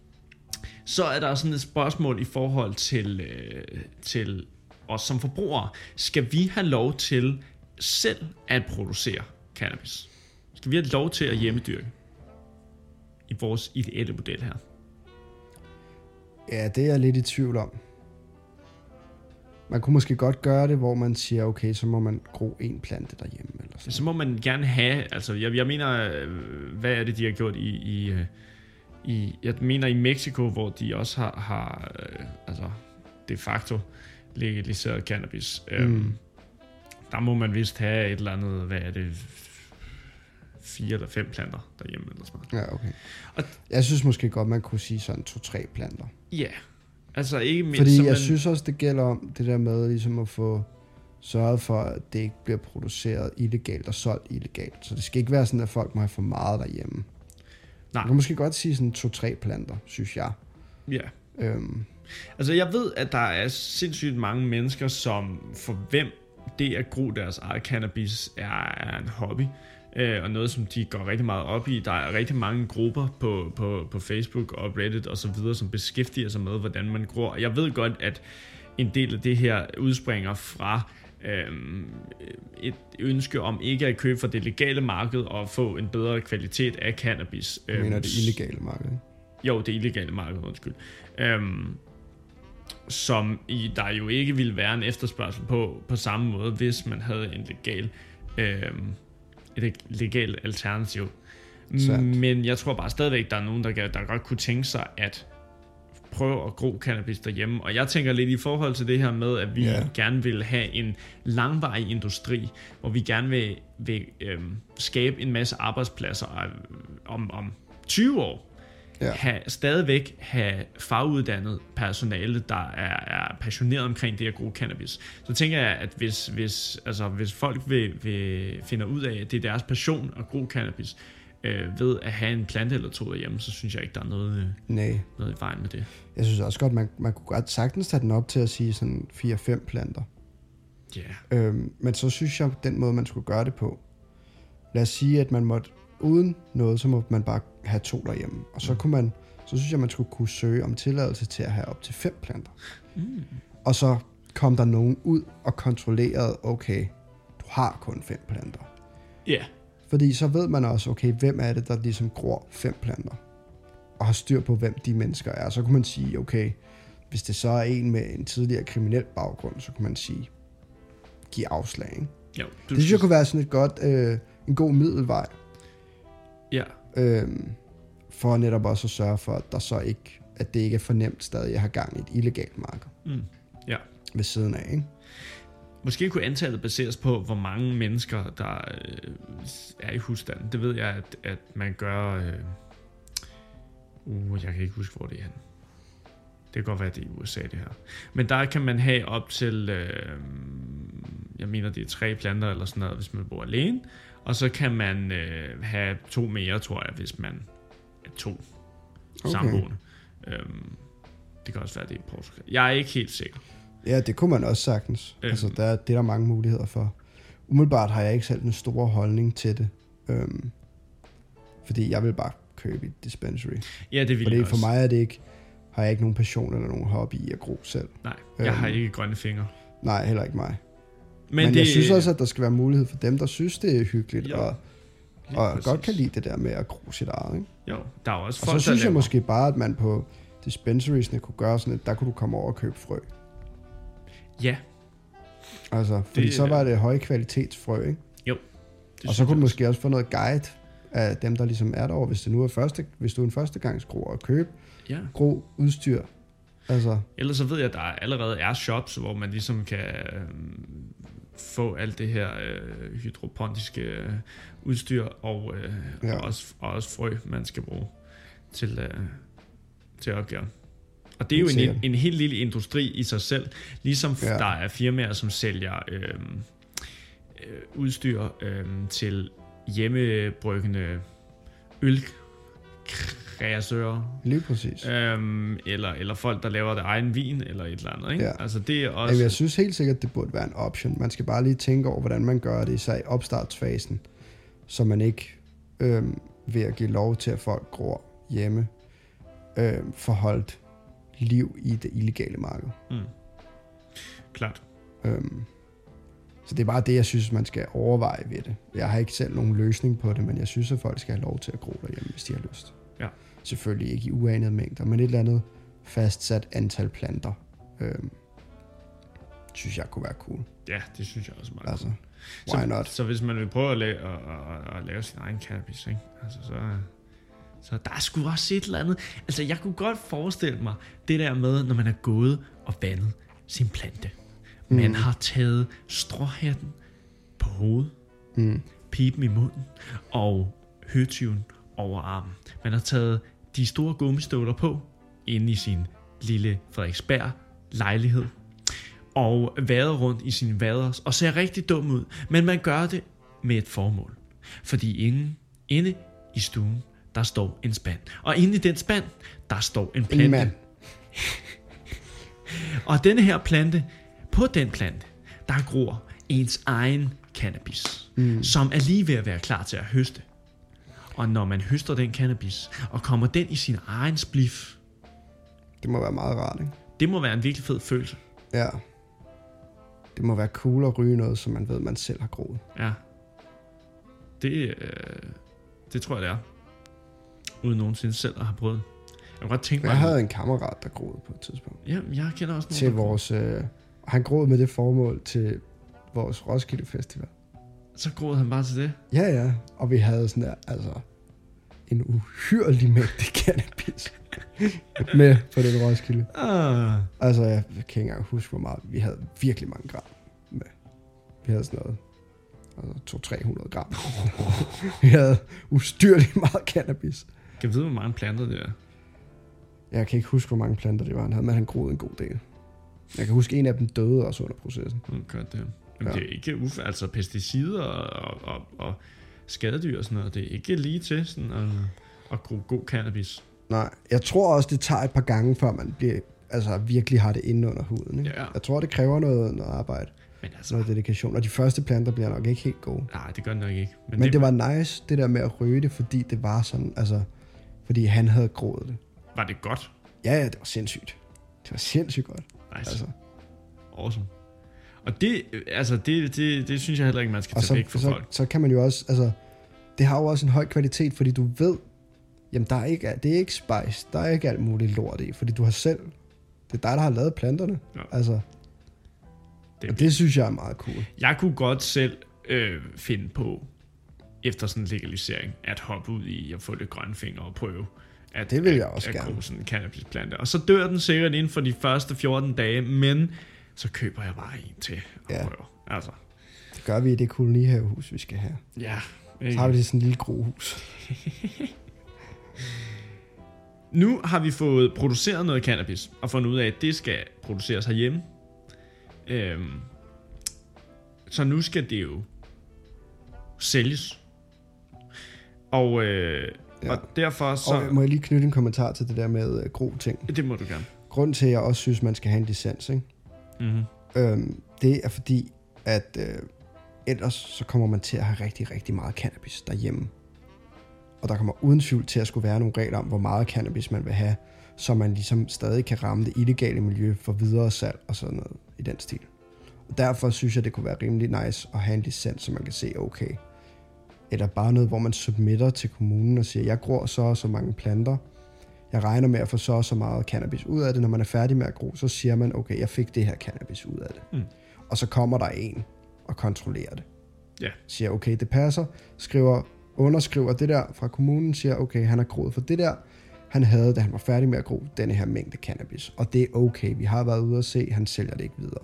så er der sådan et spørgsmål i forhold til, øh, til os som forbrugere. Skal vi have lov til selv at producere cannabis? Skal vi have lov til at hjemmedyrke? I vores ideelle model her. Ja, det er jeg lidt i tvivl om. Man kunne måske godt gøre det, hvor man siger, okay, så må man gro en plante derhjemme. Eller sådan. Så må man gerne have, altså jeg, jeg mener, øh, hvad er det, de har gjort i, i, øh, i jeg mener i Mexico, hvor de også har, har øh, altså de facto legaliseret cannabis. Mm. Øhm, der må man vist have et eller andet, hvad er det, fire eller fem planter derhjemme eller sådan noget. Ja, okay. Og- Jeg synes måske godt, man kunne sige sådan to-tre planter. Ja, altså ikke mindst. Fordi så jeg man, synes også, det gælder om det der med ligesom at få sørget for, at det ikke bliver produceret illegalt og solgt illegalt. Så det skal ikke være sådan, at folk må have for meget derhjemme. Nej. Man kan måske godt sige sådan to-tre planter, synes jeg. Ja. Øhm, Altså jeg ved, at der er sindssygt mange mennesker, som for hvem det at gro deres eget cannabis er, er en hobby. Øh, og noget, som de går rigtig meget op i. Der er rigtig mange grupper på, på, på Facebook og Reddit og så videre, som beskæftiger sig med, hvordan man gror. Jeg ved godt, at en del af det her udspringer fra øhm, et ønske om ikke at købe fra det legale marked og få en bedre kvalitet af cannabis. jeg mener det illegale marked. Jo, det illegale marked, undskyld. Øhm, som i, der jo ikke ville være en efterspørgsel på, på samme måde, hvis man havde en legal, øh, et legalt alternativ. Sandt. Men jeg tror bare stadigvæk, der er nogen, der, der godt kunne tænke sig at prøve at gro cannabis derhjemme. Og jeg tænker lidt i forhold til det her med, at vi yeah. gerne vil have en langvarig industri, hvor vi gerne vil, vil øhm, skabe en masse arbejdspladser om, om tyve år. Yeah. Have, stadigvæk have faguddannet personale, der er, er passioneret omkring det at gro cannabis. Så tænker jeg, at hvis, hvis, altså, hvis folk vil, vil finder ud af, at det er deres passion at gro cannabis, Øh, ved at have en plante eller to derhjemme, så synes jeg ikke, der er noget, øh, noget i vejen med det. Jeg synes også godt, man, man kunne godt sagtens tage den op til at sige sådan fire fem planter. Ja. Yeah. Øhm, men så synes jeg, den måde, man skulle gøre det på, lad os sige, at man måtte, uden noget, så må man bare have to derhjemme. Og så, mm. kunne man, så synes jeg, man skulle kunne søge om tilladelse til at have op til fem planter. Mm. Og så kom der nogen ud og kontrollerede, okay, du har kun fem planter. Ja. Yeah. Fordi så ved man også, okay, hvem er det, der ligesom gror fem planter, og har styr på, hvem de mennesker er. Så kunne man sige, okay, hvis det så er en med en tidligere kriminel baggrund, så kunne man sige, giv afslag, ikke? Jo, det synes jeg kunne være sådan et godt, øh, en god middelvej. Ja. Øhm, for netop også at sørge for, at der så ikke, at det ikke er fornemt stadig, at have gang i et illegalt marked. Mm. Ja. Ved siden af, ikke? Måske kunne antallet baseres på, hvor mange mennesker, der øh, er i husstanden. Det ved jeg, at, at man gør... Øh, uh, jeg kan ikke huske, hvor det er henne. Det kan godt være, det er i U S A, det her. Men der kan man have op til... Øh, jeg mener, det er tre planter eller sådan noget, hvis man bor alene. Og så kan man øh, have to mere, tror jeg, hvis man er to okay. samboende. Øhm, det kan også være, det er i Portugal. Jeg er ikke helt sikker. Ja, det kunne man også sagtens. Øhm. Altså, der, det er der mange muligheder for. Umiddelbart har jeg ikke selv en stor holdning til det. Øhm, fordi jeg vil bare købe et dispensary. Ja, det vil fordi jeg for også. mig er det ikke, har jeg ikke nogen passion eller nogen hobby i at gro selv. Nej, jeg øhm, har ikke grønne fingre. Nej, heller ikke mig. Men, Men det, jeg synes også, at der skal være mulighed for dem, der synes, det er hyggeligt, jo, og, og godt kan lide det der med at gro sit eget. Ikke? Jo, der er også og folk, så synes der jeg laver... måske bare, at man på dispensariesne kunne gøre sådan, at der kunne du komme over og købe frø. Ja. Altså, fordi det, så var det højkvalitetsfrø, ikke? Jo. Og så kunne du måske også få noget guide af dem, der ligesom er derovre, hvis det nu er første, hvis du er en førstegangsgroer og købe ja. gro udstyr. Altså. Ellers så ved jeg, at der allerede er shops, hvor man ligesom kan øh, få alt det her øh, hydropontiske øh, udstyr og, øh, ja. og, også, og også frø, man skal bruge til, øh, til opgaven. Og det er jo en, en helt lille industri i sig selv, ligesom ja. der er firmaer, som sælger øh, øh, udstyr øh, til hjemmebryggende ølkreatører. Lige præcis. Øhm, eller, eller folk, der laver det egen vin, eller et eller andet. Ikke? Ja. Altså, det er også... Jamen, jeg synes helt sikkert, det burde være en option. Man skal bare lige tænke over, hvordan man gør det, især i opstartsfasen, så man ikke øh, ved at give lov til, at folk gror hjemme, øh, forholdt liv i det illegale marked. Mm. Klart. Øhm, så det er bare det, jeg synes, man skal overveje ved det. Jeg har ikke selv nogen løsning på det, men jeg synes, at folk skal have lov til at gro derhjemme, hvis de har lyst. Ja. Selvfølgelig ikke i uanede mængder, men et eller andet fastsat antal planter, øhm, synes jeg kunne være cool. Ja, det synes jeg også meget altså, cool. Why så, not? Så hvis man vil prøve at lave, at, at, at lave sin egen cannabis, ikke? Altså, så... Så der er sgu også et eller andet. Altså, jeg kunne godt forestille mig det der med, når man er gået og vandet sin plante. Man mm. har taget stråhatten på hovedet, mm. pipen i munden og høtyven over armen. Man har taget de store gummistøvler på inde i sin lille Frederiksberg lejlighed og vader rundt i sine vaders og ser rigtig dum ud. Men man gør det med et formål. Fordi inde, inde i stuen, der står en spand. Og inde i den spand, der står en plante. En mand. Og denne her plante, på den plante, der gror ens egen cannabis, mm. som er lige ved at være klar til at høste. Og når man høster den cannabis, og kommer den i sin egen spliff. Det må være meget rart, ikke? Det må være en virkelig fed følelse. Ja. Det må være cool at ryge noget, som man ved, man selv har groet. Ja. Det, øh, det tror jeg, det er. Uden nogensinde selv at have prøvet. Jeg kunne godt tænke mig... Jeg havde en kammerat, der groede på et tidspunkt. Ja, jeg kender også nogen, til der vores, øh, han groede med det formål til vores Roskilde Festival. Så groede han bare til det? Ja, ja. Og vi havde sådan der, altså, en uhyrlig mængde cannabis med på den Roskilde. Ah. Altså, jeg kan ikke engang huske, hvor meget. Vi havde virkelig mange gram med. Vi havde sådan noget, altså to til tre hundrede gram. Vi havde ustyrligt meget cannabis. Kan jeg vide, hvor mange planter det er? Jeg kan ikke huske, hvor mange planter det var, han havde, men han groede en god del. Jeg kan huske, en af dem døde også under processen. Okay, det. Men Ja. det er ikke uf, altså pesticider og, og, og skadedyr og sådan noget. Det er ikke lige til sådan at, at gro god cannabis. Nej, jeg tror også, det tager et par gange, før man bliver, altså, virkelig har det inde under huden. Ikke? Ja. Jeg tror, det kræver noget, noget arbejde, Men altså, noget dedikation. Og de første planter bliver nok ikke helt gode. nej, det gør det nok ikke. Men, Men det, det var nice, det der med at ryge det, fordi det var sådan, altså, fordi han havde groet det. var det godt? Ja, ja, det var sindssygt. Det var sindssygt godt. Nice. Altså. Awesome. Og det, altså, det, det, det synes jeg heller ikke, man skal Og tage så, væk fra så, folk. så kan man jo også, altså, det har jo også en høj kvalitet, fordi du ved, jamen der er ikke, det er ikke spice, der er ikke alt muligt lort i, fordi du har selv, det er dig, der har lavet planterne. Ja. Altså, Det, og det synes jeg er meget cool. Jeg kunne godt selv øh, finde på, efter sådan en legalisering, at hoppe ud i at få lidt grønne fingre og prøve at, Det vil jeg at, også at gerne. gro sådan en cannabisplante. Og så dør den sikkert inden for de første fjorten dage, men så køber jeg bare en til at Ja. prøve. Altså, Det gør vi i det kolonihavehus, vi skal have. ja. Så har vi lige sådan en lille grohus. Nu har vi fået produceret noget cannabis, og fundet ud af, at det skal produceres herhjemme. Øhm, så nu skal det jo sælges. Og, øh, Ja. og derfor så... Og må jeg lige knytte en kommentar til det der med uh, gro ting. Det må du gerne. Grunden til, at jeg også synes, man skal have en licens, ikke? Mm-hmm. Øhm, det er fordi, at øh, ellers så kommer man til at have rigtig, rigtig meget cannabis derhjemme. Og der kommer uden tvivl til at skulle være nogle regler om, hvor meget cannabis man vil have, så man ligesom stadig kan ramme det illegale miljø for videre salg og sådan noget i den stil. Og derfor synes jeg, det kunne være rimelig nice at have en licens, så man kan se, okay, eller bare noget, hvor man submitter til kommunen og siger, jeg gror så og så mange planter, jeg regner med at få så og så meget cannabis ud af det. Når man er færdig med at gro, så siger man, okay, jeg fik det her cannabis ud af det. Mm. Og så kommer der en og kontrollerer det. Ja. Siger, okay, det passer, skriver, underskriver det der fra kommunen, siger, okay, han har groet for det der, han havde, da han var færdig med at gro, denne her mængde cannabis. Og det er okay, vi har været ude at se, han sælger det ikke videre.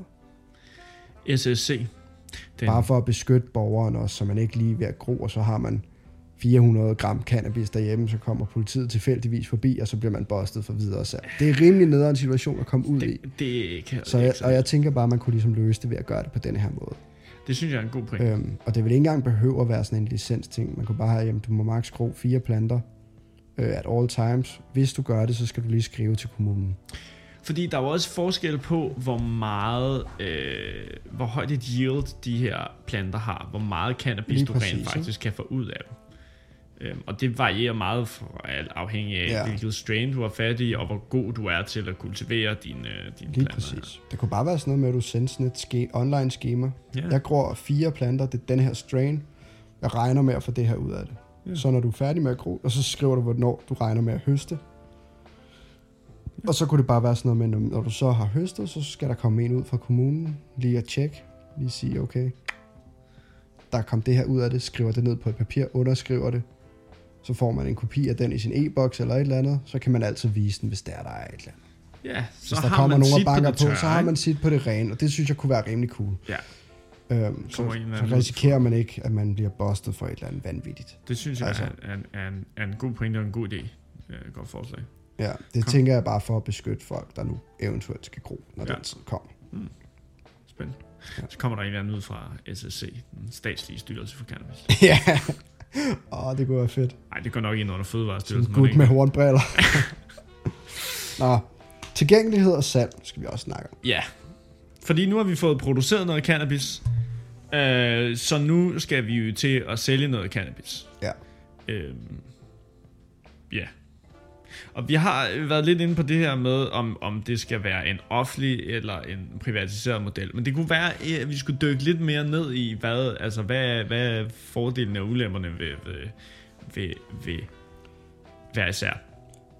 S S C. Den, Bare for at beskytte borgeren også, så man ikke lige ved at gro, og så har man fire hundrede gram cannabis derhjemme, så kommer politiet tilfældigvis forbi, og så bliver man bustet for videre salg. Det er rimelig nederen situation at komme ud det, i. det kan Så jeg, og jeg tænker bare, at man kunne ligesom løse det ved at gøre det på den her måde. Det synes jeg er en god point. Øhm, og det vil ikke engang behøve at være sådan en licens-ting. Man kunne bare have, jamen, du må maks gro fire planter øh, at all times. Hvis du gør det, så skal du lige skrive til kommunen. Fordi der er jo også forskel på, hvor meget, øh, hvor højt et yield de her planter har. Hvor meget cannabis Lige du præcis, rent faktisk kan få ud af dem. Øhm, og det varierer meget for, afhængig af, Ja. hvilket strain du har fat i, og hvor god du er til at kultivere dine, dine Lige planter. præcis. Det kunne bare være sådan noget med, at du sender sådan et ske- online schema. Ja. Jeg gror fire planter, det er den her strain. Jeg regner med at få det her ud af det. Ja. Så når du er færdig med at gro, og så skriver du, hvornår du regner med at høste. Og så kunne det bare være sådan noget med, når du så har høstet, så skal der komme en ud fra kommunen, lige at tjekke, lige sige, okay, der kom det her ud af det, skriver det ned på et papir, underskriver det, så får man en kopi af den i sin e-boks eller et eller andet, så kan man altid vise den, hvis der, der er et eller andet. Ja, Hvis så der har kommer man nogen og sit banker det på, tørre, så har ikke? man sit på det rene, og det synes jeg kunne være rimelig cool. Ja, Øhm, så, Kommer en eller så anden risikerer man ikke, at man bliver bustet for et eller andet vanvittigt. det synes jeg Altså. er, er, er, en, er en god pointe og en god idé. Ja, et godt forslag. Ja, det Kom. tænker jeg bare for at beskytte folk, der nu eventuelt skal gro, når Ja. den tid kommer. Spændende. Ja. Så kommer der en eller anden ud fra S S C, den statslige styrelse for cannabis. Ja, åh, det kunne være fedt. Nej, det går nok ind under Sådan fødevarestyrelsen. en må det gut ikke? med hornbriller. Nå, tilgængelighed og salg skal vi også snakke om. Ja, fordi nu har vi fået produceret noget cannabis, øh, så nu skal vi jo til at sælge noget cannabis. Ja. Øh, ja. Og vi har været lidt inde på det her med, om, om det skal være en offentlig eller en privatiseret model. Men det kunne være, at vi skulle dykke lidt mere ned i, hvad, altså, hvad, hvad er fordelene og ulemperne ved, ved, ved, ved hver især.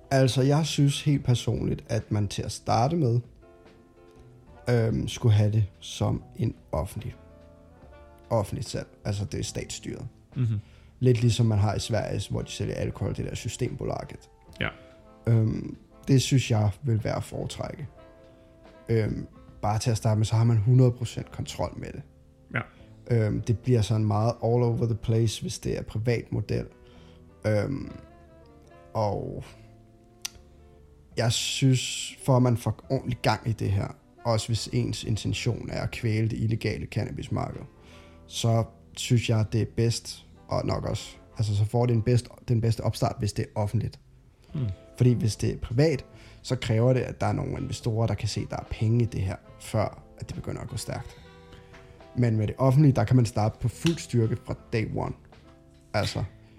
Altså, jeg synes helt personligt, at man til at starte med øhm, skulle have det som en offentlig, offentlig salg. Altså, det er statsstyret. Mm-hmm. Lidt ligesom man har i Sverige, hvor de sælger alkohol, det der Systembolaget. Ja. Øhm, det synes jeg vil være at foretrække. Øhm, bare til at starte med, så har man hundrede procent kontrol med det. Ja. Øhm, det bliver sådan meget all over the place, hvis det er privat model. Øhm, og jeg synes, for at man får ordentlig gang i det her, også hvis ens intention er at kvæle det illegale cannabismarked, så synes jeg, det er bedst, og nok også, altså så får det den bedste, den bedste opstart, hvis det er offentligt. Hmm. Fordi hvis det er privat, så kræver det, at der er nogle investorer, der kan se, at der er penge i det her, før at det begynder at gå stærkt. Men med det offentlige, der kan man starte på fuld styrke fra day one. Altså.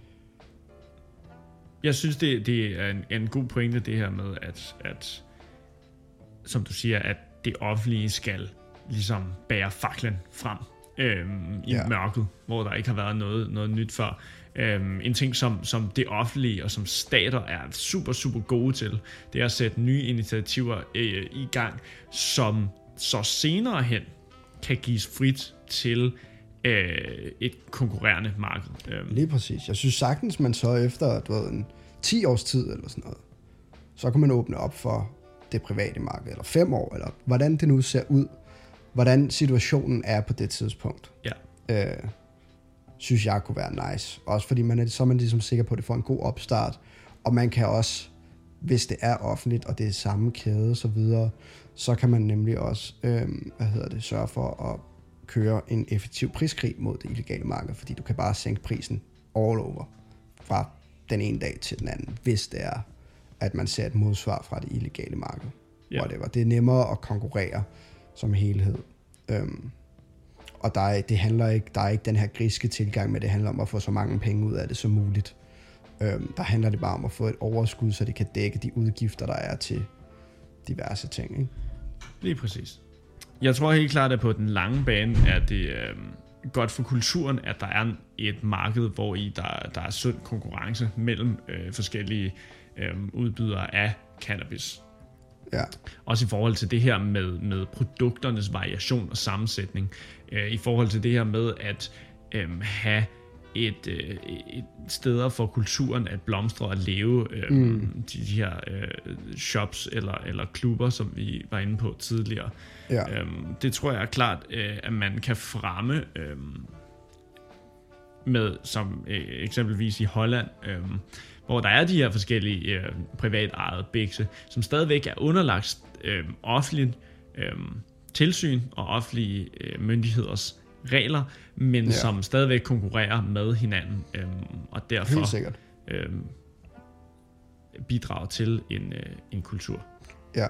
Jeg synes, det, det er en, en god pointe, det her med, at, at som du siger, at det offentlige skal ligesom bære faklen frem øhm, i ja. mørket, hvor der ikke har været noget, noget nyt før. Øhm, en ting, som, som det offentlige og som stater er super, super gode til, det er at sætte nye initiativer øh, i gang, som så senere hen kan gives frit til øh, et konkurrerende marked. Øhm. Lige præcis. Jeg synes sagtens, man så efter du ved, en ti års tid eller sådan noget, så kan man åbne op for det private marked, eller fem år, eller hvordan det nu ser ud, hvordan situationen er på det tidspunkt. Ja. Øh, synes jeg kunne være nice. Også fordi man er, så er man ligesom sikker på, at det får en god opstart, og man kan også, hvis det er offentligt, og det er samme kæde og så videre, så kan man nemlig også øh, hvad hedder det, sørge for at køre en effektiv priskrig mod det illegale marked, fordi du kan bare sænke prisen all over fra den ene dag til den anden, hvis det er, at man ser et modsvar fra det illegale marked. Ja. Whatever. Det er nemmere at konkurrere som helhed. Øhm, og der er, det handler ikke, der er ikke den her griske tilgang med, det handler om at få så mange penge ud af det som muligt. Øhm, der handler det bare om at få et overskud, så det kan dække de udgifter, der er til diverse ting. Ikke? Lige præcis. Jeg tror helt klart, at på den lange bane er det øh, godt for kulturen, at der er et marked, hvor i der, der er sund konkurrence mellem øh, forskellige øh, udbydere af cannabis. Ja. Også i forhold til det her med, med produkternes variation og sammensætning. Øh, I forhold til det her med at øh, have et, øh, et steder for kulturen at blomstre og leve. Øh, mm. de, de her øh, shops eller, eller klubber, som vi var inde på tidligere. Ja. Øh, det tror jeg er klart, øh, at man kan fremme øh, med, som øh, eksempelvis i Holland, øh, hvor der er de her forskellige øh, privatejede bikse, som stadigvæk er underlagt øh, offentligt øh, tilsyn og offentlige øh, myndigheders regler, men ja. som stadigvæk konkurrerer med hinanden, øh, og derfor øh, bidrager til en, øh, en kultur. Ja.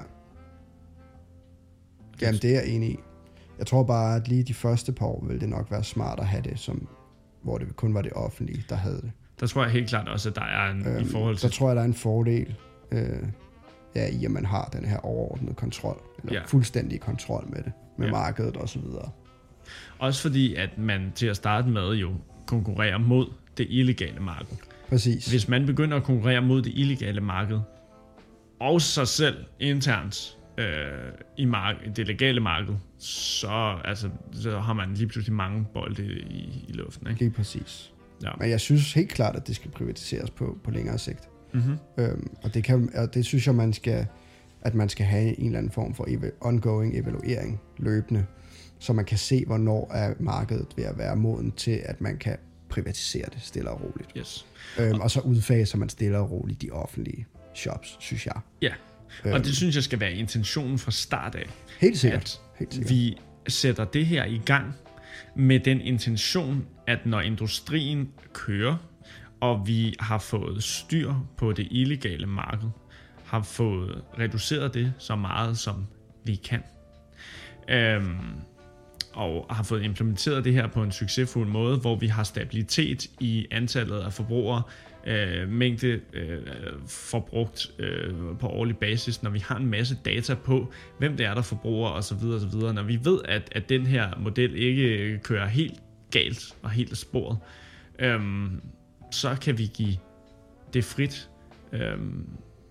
Jamen, det er jeg enig i. Jeg tror bare, at lige de første par år ville det nok være smart at have det, som, hvor det kun var det offentlige, der havde det. Der tror jeg helt klart også, at der er en øhm, i forhold til... Der tror jeg, der er en fordel øh, ja, i, at man har den her overordnede kontrol, eller ja. fuldstændig kontrol med det, med ja. markedet og så videre. Også fordi, at man til at starte med jo konkurrerer mod det illegale marked. Præcis. Hvis man begynder at konkurrere mod det illegale marked, og sig selv internt øh, i mark- det legale marked, så, altså, så har man lige pludselig mange bolde i, i luften. Ikke? Lige præcis. Ja. Men jeg synes helt klart, at det skal privatiseres på, på længere sigt. Mm-hmm. Øhm, og, det kan, og det synes jeg, man skal, at man skal have en eller anden form for ev- ongoing evaluering løbende, så man kan se, hvornår er markedet ved at være moden til, at man kan privatisere det stille og roligt. Yes. Øhm, og så udfaser man stille og roligt de offentlige shops, synes jeg. Ja, og øhm, det synes jeg skal være intentionen fra start af. Helt sikkert. Helt sikkert. Vi sætter det her i gang med den intention, at når industrien kører, og vi har fået styr på det illegale marked, har fået reduceret det så meget, som vi kan, øhm, og har fået implementeret det her på en succesfuld måde, hvor vi har stabilitet i antallet af forbrugere, øh, mængde øh, forbrugt øh, på årlig basis, når vi har en masse data på, hvem det er, der forbruger osv. osv. Når vi ved, at, at den her model ikke kører helt galt og helt af sporet, øhm, så kan vi give det frit, øhm,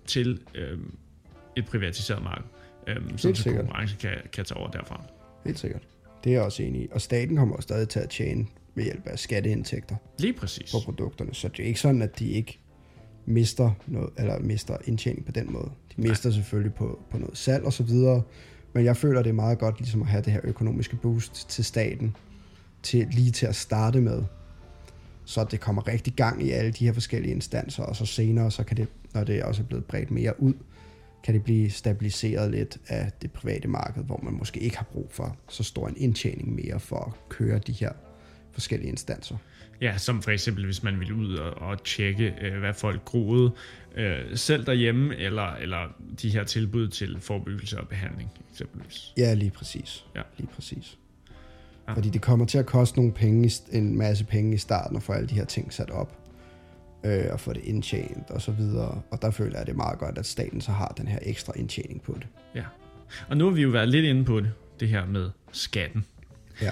til øh, et privatiseret marked, øh, så, så konkurrence kan, kan tage over derfra. Helt sikkert. Det er jeg også enig i. Og staten kommer også stadig til at tjene ved hjælp af skatteindtægter. Lige præcis. På produkterne. Så det er ikke sådan, at de ikke mister noget, eller mister indtjening på den måde. De mister Nej. selvfølgelig på, på noget salg og så videre. Men jeg føler, det er meget godt ligesom at have det her økonomiske boost til staten, til, lige til at starte med. Så det kommer rigtig gang i alle de her forskellige instanser, og så senere, så kan det, når det også er blevet bredt mere ud, kan det blive stabiliseret lidt af det private marked, hvor man måske ikke har brug for så stor en indtjening mere for at køre de her forskellige instanser. Ja, som for eksempel, hvis man vil ud og, og tjekke, øh, hvad folk groede øh, selv derhjemme, eller, eller de her tilbud til forebyggelse og behandling, eksempelvis. Ja, lige præcis. Ja. Lige præcis. Ja. Fordi det kommer til at koste nogle penge, en masse penge i starten, at få alle de her ting sat op, øh, og få det indtjent og så videre. Og der føler jeg, at det er meget godt, at staten så har den her ekstra indtjening på det. Ja, og nu har vi jo været lidt inde på det, det her med skatten. Ja.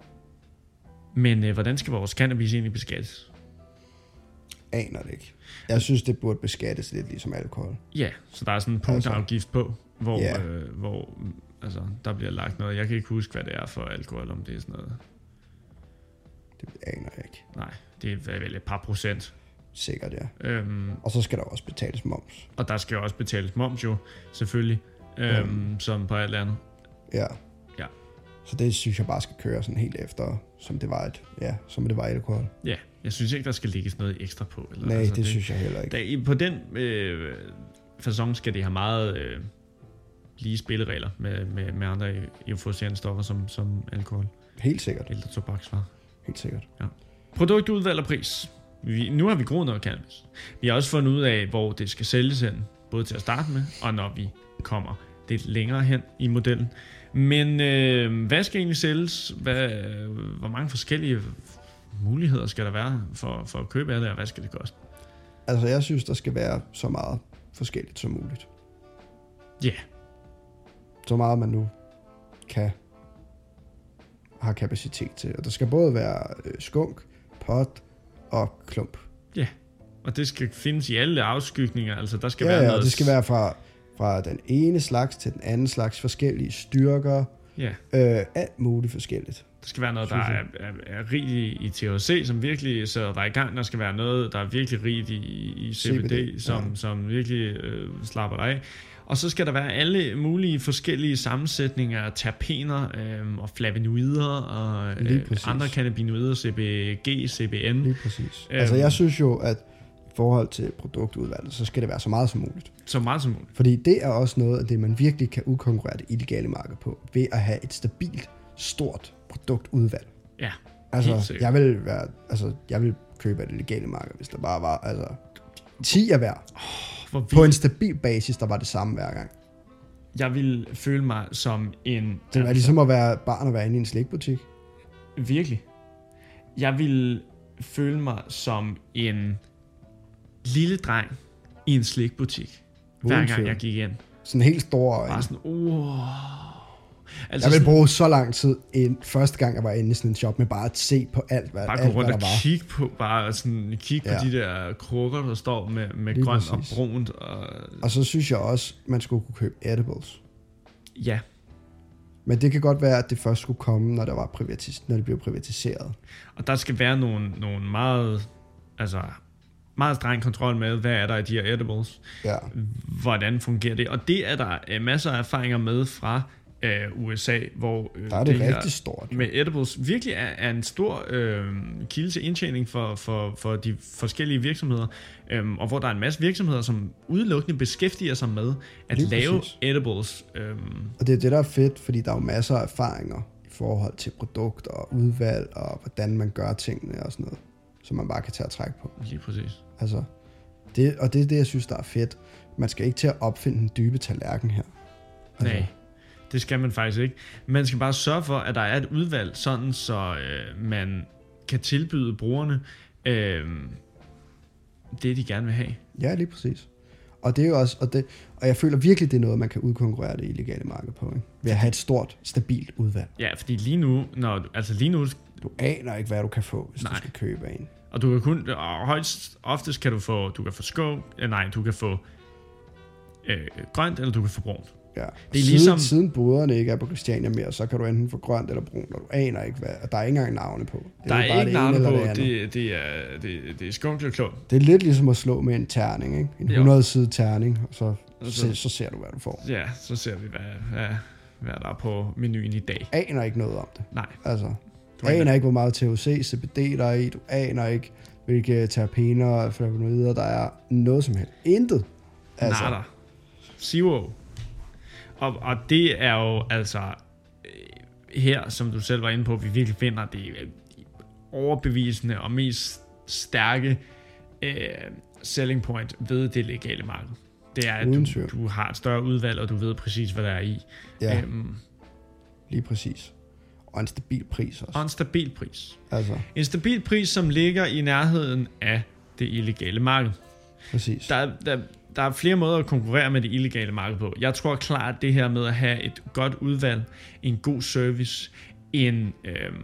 Men øh, hvordan skal vores cannabis egentlig beskattes? Aner det ikke. Jeg synes, det burde beskattes lidt ligesom alkohol. Ja, så der er sådan en punktafgift på, hvor, Ja. øh, hvor altså, der bliver lagt noget. Jeg kan ikke huske, hvad det er for alkohol, om det er sådan noget. Det aner jeg ikke. Nej, det er vel et par procent. Sikkert, ja. Øhm, Og så skal der også betales moms. og der skal jo også betales moms jo, selvfølgelig, øhm, Mm. som på alt andet. Ja. Ja. Så det synes jeg bare skal køre sådan helt efter, som det var et, ja, som det var et alkohol. Ja, jeg synes ikke, der skal lægges noget ekstra på. Eller, Nej, altså, det, det synes jeg heller ikke. Der, på den øh, facon skal det have meget øh, lige spilleregler med, med, med andre euforiserende stoffer som, som alkohol Helt sikkert. eller tobaksvarer. Helt sikkert. Ja. Produktudvalg og pris. Vi, nu har vi groet noget cannabis. Vi har også fundet ud af, hvor det skal sælges hen, både til at starte med, og når vi kommer lidt længere hen i modellen. Men øh, hvad skal egentlig sælges? Hvad, hvor mange forskellige muligheder skal der være for, for at købe af det, og hvad skal det koste? Altså, jeg synes, der skal være så meget forskelligt som muligt. Ja. Yeah. Så meget, man nu kan have kapacitet til. Og der skal både være øh, skunk, pot og klump. Ja, og det skal findes i alle afskygninger. Altså, der skal ja, være ja, noget... det skal være fra, fra den ene slags til den anden slags forskellige styrker. Ja. Øh, alt muligt forskelligt. Der skal være noget, der er, er, er rigt i, i T H C, som virkelig sætter dig i gang. Der skal være noget, der er virkelig rigt i, i C B D, C B D som, ja. som virkelig øh, slapper dig af. Og så skal der være alle mulige forskellige sammensætninger af terpener øh, og flavonoider og øh, andre cannabinoider, C B G, C B N. Lige præcis. Øhm, altså jeg synes jo, at i forhold til produktudvalget, så skal det være så meget som muligt. Så meget som muligt. Fordi det er også noget af det, man virkelig kan udkonkurrere det illegale marked på, ved at have et stabilt, stort produktudvalg. Ja, altså, jeg vil være, altså, jeg vil købe af det legale marked, hvis der bare var altså, ti af hver. Oh, på en stabil basis, der var det samme hver gang. Jeg vil føle mig som en... Det var ligesom at være barn og være inde i en slikbutik. Virkelig. Jeg vil føle mig som en lille dreng i en slikbutik, hver gang jeg gik ind. Sådan helt stor øjne. Bare sådan, wow. Altså jeg vil sådan, bruge så lang tid, ind, første gang jeg var inde i sådan en shop, med bare at se på alt, hvad, bare alt, gå rundt hvad og der var. kigge på, bare sådan, kigge ja. på de der krukker, der står med, med grønt og brunt. Og... og så synes jeg også, man skulle kunne købe edibles. Ja. Men det kan godt være, at det først skulle komme, når, der var privatis- når det blev privatiseret. Og der skal være nogle, nogle meget, altså, meget streng kontrol med, hvad er der i de her edibles. Ja. Hvordan fungerer det? Og det er der masser af erfaringer med fra Uh, U S A, hvor uh, der er det, det rigtig stort med edibles virkelig er, er en stor uh, kilde til indtjening for, for, for de forskellige virksomheder, um, og hvor der er en masse virksomheder, som udelukkende beskæftiger sig med at Lige lave præcis. edibles. Um, og det er det, der er fedt, fordi der er jo masser af erfaringer i forhold til produkt og udvalg, og hvordan man gør tingene og sådan noget, som man bare kan tage og trække på. Lige præcis. Altså, det, og det er det, jeg synes, der er fedt. Man skal ikke til at opfinde den dybe tallerken her. Altså, nej. Det skal man faktisk ikke. Man skal bare sørge for, at der er et udvalg, sådan så øh, man kan tilbyde brugerne øh, det, de gerne vil have. Ja, lige præcis. Og det er jo også, og, det, og jeg føler virkelig, det er noget, man kan udkonkurrere det illegale marked på, ikke? Ved at have et stort, stabilt udvalg. Ja, fordi lige nu, når, altså lige nu... Du aner ikke, hvad du kan få, hvis nej. du skal købe en. Og du kan kun, og højst, oftest kan du få, du kan få skog, nej, du kan få øh, grønt, eller du kan få brunt. Ja. Det er siden, ligesom... siden boderne ikke er på Christiania mere, så kan du enten få grønt eller brunt, og du aner ikke, hvad... Og der er ikke engang navne på. Det der er, er bare ikke navne på, det, det, det er, det, det er skunkelt og klogt. det er lidt ligesom at slå med en terning, ikke? En hundrede side terning, og så, så, så, så ser du, hvad du får. Ja, så ser vi, hvad, hvad, hvad der er på menuen i dag. Aner ikke noget om det. Nej. Altså, du aner aner ikke, hvor meget T H C, C B D der er i. Du aner ikke, hvilke terpener og flavonoider der er. Noget som helst. Intet. Altså. Nada. Zero. Og, og det er jo altså øh, her, som du selv var inde på, vi virkelig finder det øh, overbevisende og mest stærke øh, selling point ved det legale marked. Det er, at du, du har et større udvalg, og du ved præcis, hvad der er i. Ja, øhm, lige præcis. Og en stabil pris også. Og en stabil pris. Altså. En stabil pris, som ligger i nærheden af det illegale marked. Præcis. Der, der, der er flere måder at konkurrere med det illegale marked på. Jeg tror klart, at det her med at have et godt udvalg, en god service, en, øhm,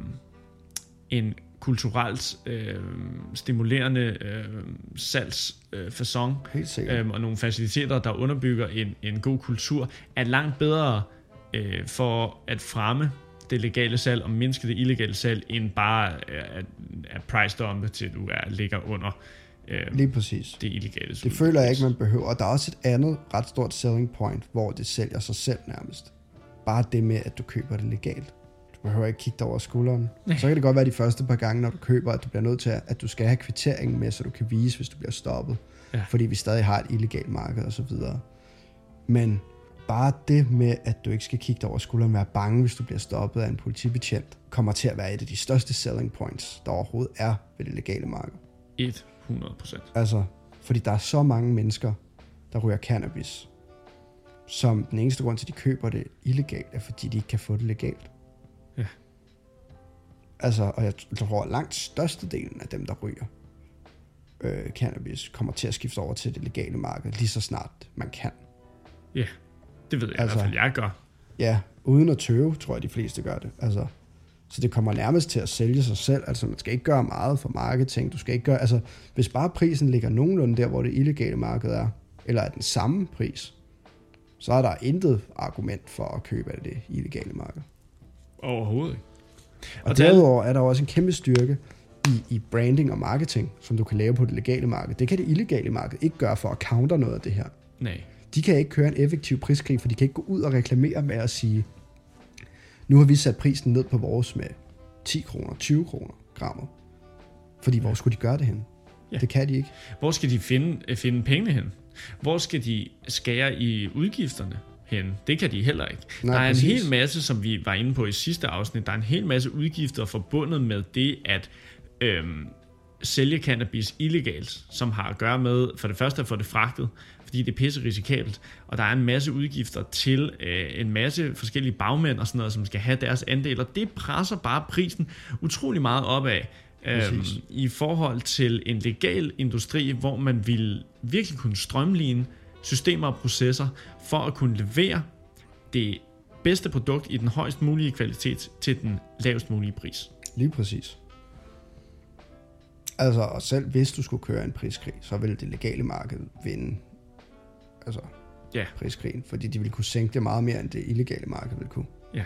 en kulturelt øhm, stimulerende øhm, salgsfacon øh, øhm, og nogle faciliteter, der underbygger en, en god kultur, er langt bedre øh, for at fremme det legale salg og mindske det illegale salg, end bare at, at price dumpe til du er, ligger under øh, lige præcis. Det illegale. Det føler jeg ikke, man behøver. Og der er også et andet ret stort selling point, hvor det sælger sig selv nærmest. Bare det med, at du køber det legalt. Du behøver ikke kigge over skulderen. Nej. Så kan det godt være de første par gange, når du køber, at du bliver nødt til, at du skal have kvitteringen med, så du kan vise, hvis du bliver stoppet. Ja. Fordi vi stadig har et illegalt marked og så videre. Men bare det med, at du ikke skal kigge over skulderen, være bange, hvis du bliver stoppet af en politibetjent, kommer til at være et af de største selling points, der overhovedet er ved det legale marked. hundrede procent. Altså, fordi der er så mange mennesker, der ryger cannabis, som den eneste grund til, at de køber det illegalt, er fordi de ikke kan få det legalt. Ja. Altså, og jeg tror, at langt størstedelen af dem, der ryger øh, cannabis, kommer til at skifte over til det legale marked, lige så snart man kan. Ja, det ved jeg altså, i hvert fald, jeg gør. Ja, uden at tøve, tror jeg, de fleste gør det. Altså, så det kommer nærmest til at sælge sig selv. Altså, man skal ikke gøre meget for marketing. Du skal ikke gøre, altså, hvis bare prisen ligger nogenlunde der, hvor det illegale marked er, eller er den samme pris, så er der intet argument for at købe af det illegale marked. Overhovedet ikke. Og, og derudover er der også en kæmpe styrke i, i branding og marketing, som du kan lave på det legale marked. Det kan det illegale marked ikke gøre for at counter noget af det her. Nej. De kan ikke køre en effektiv priskrig, for de kan ikke gå ud og reklamere med at sige, nu har vi sat prisen ned på vores med ti kroner, tyve kroner grammet. Fordi hvor skulle de gøre det hen? Ja. Det kan de ikke. Hvor skal de finde, finde pengene hen? Hvor skal de skære i udgifterne hen? Det kan de heller ikke. Nej, der er præcis. En hel masse, som vi var inde på i sidste afsnit, der er en hel masse udgifter forbundet med det at øhm, sælge cannabis illegalt, som har at gøre med for det første at få det fragtet, fordi det er pisse risikabelt, og der er en masse udgifter til øh, en masse forskellige bagmænd og sådan noget, som skal have deres andel, og det presser bare prisen utrolig meget opad øhm, i forhold til en legal industri, hvor man vil virkelig kunne strømline systemer og processer for at kunne levere det bedste produkt i den højst mulige kvalitet til den lavest mulige pris. Lige præcis. Altså, og selv hvis du skulle køre en priskrig, så ville det legale marked vinde altså ja. priskrigen, fordi de ville kunne sænke det meget mere, end det illegale marked ville kunne. Ja.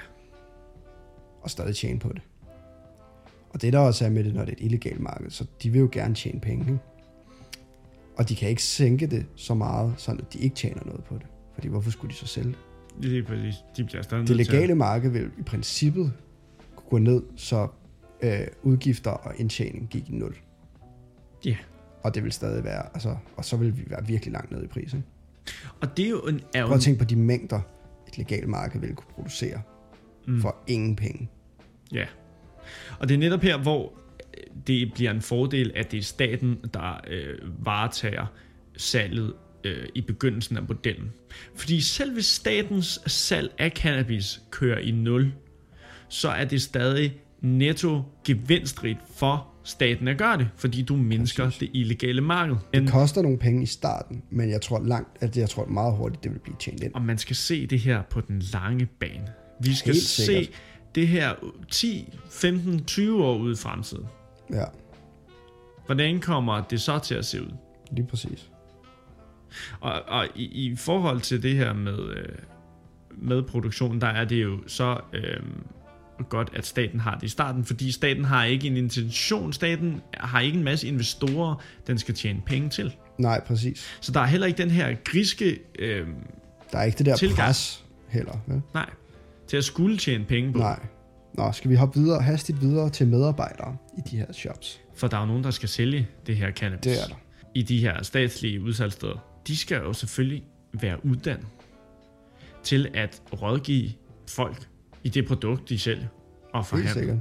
Og stadig tjene på det. Og det der også er med det, når det er et illegalt marked, så de vil jo gerne tjene penge, ikke? Og de kan ikke sænke det så meget, sådan at de ikke tjener noget på det. Fordi hvorfor skulle de så sælge det? Det er præcis. De bliver stadig det legale marked vil i princippet kunne gå ned, så øh, udgifter og indtjening gik i nul. Ja. Yeah. Og det vil stadig være, altså, og så vil vi være virkelig langt nede i pris, ikke? Og det er jo en... Er jo Prøv at tænke på de mængder, et legalt marked vil kunne producere mm. for ingen penge. Ja. Og det er netop her, hvor det bliver en fordel, at det er staten, der øh, varetager salget øh, i begyndelsen af modellen. Fordi selv hvis statens salg af cannabis kører i nul, så er det stadig netto gevinstrigt for staten at gøre det, fordi du mindsker det illegale marked. Det koster nogle penge i starten, men jeg tror langt, at jeg tror meget hurtigt, det vil blive tjent ind. Og man skal se det her på den lange bane. Vi skal Helt se sikkert. det her ti, femten, tyve år ude i fremtiden. Ja. Hvordan kommer det så til at se ud? Lige præcis. Og, og i, i forhold til det her med, øh, med produktionen, der er det jo så øh, godt, at staten har det i starten, fordi staten har ikke en intention, staten har ikke en masse investorer, den skal tjene penge til. Nej, præcis. Så der er heller ikke den her griske øh, Der er ikke det der tilgang. pres heller, vel? Nej, til at skulle tjene penge på. Nej. Nå, skal vi hoppe videre, hastigt videre til medarbejdere i de her shops? For der er jo nogen, der skal sælge det her cannabis. Det er der. I de her statslige udsalgssteder. De skal jo selvfølgelig være uddannet til at rådgive folk i det produkt, de sælger og Helt forhandler. sikkert.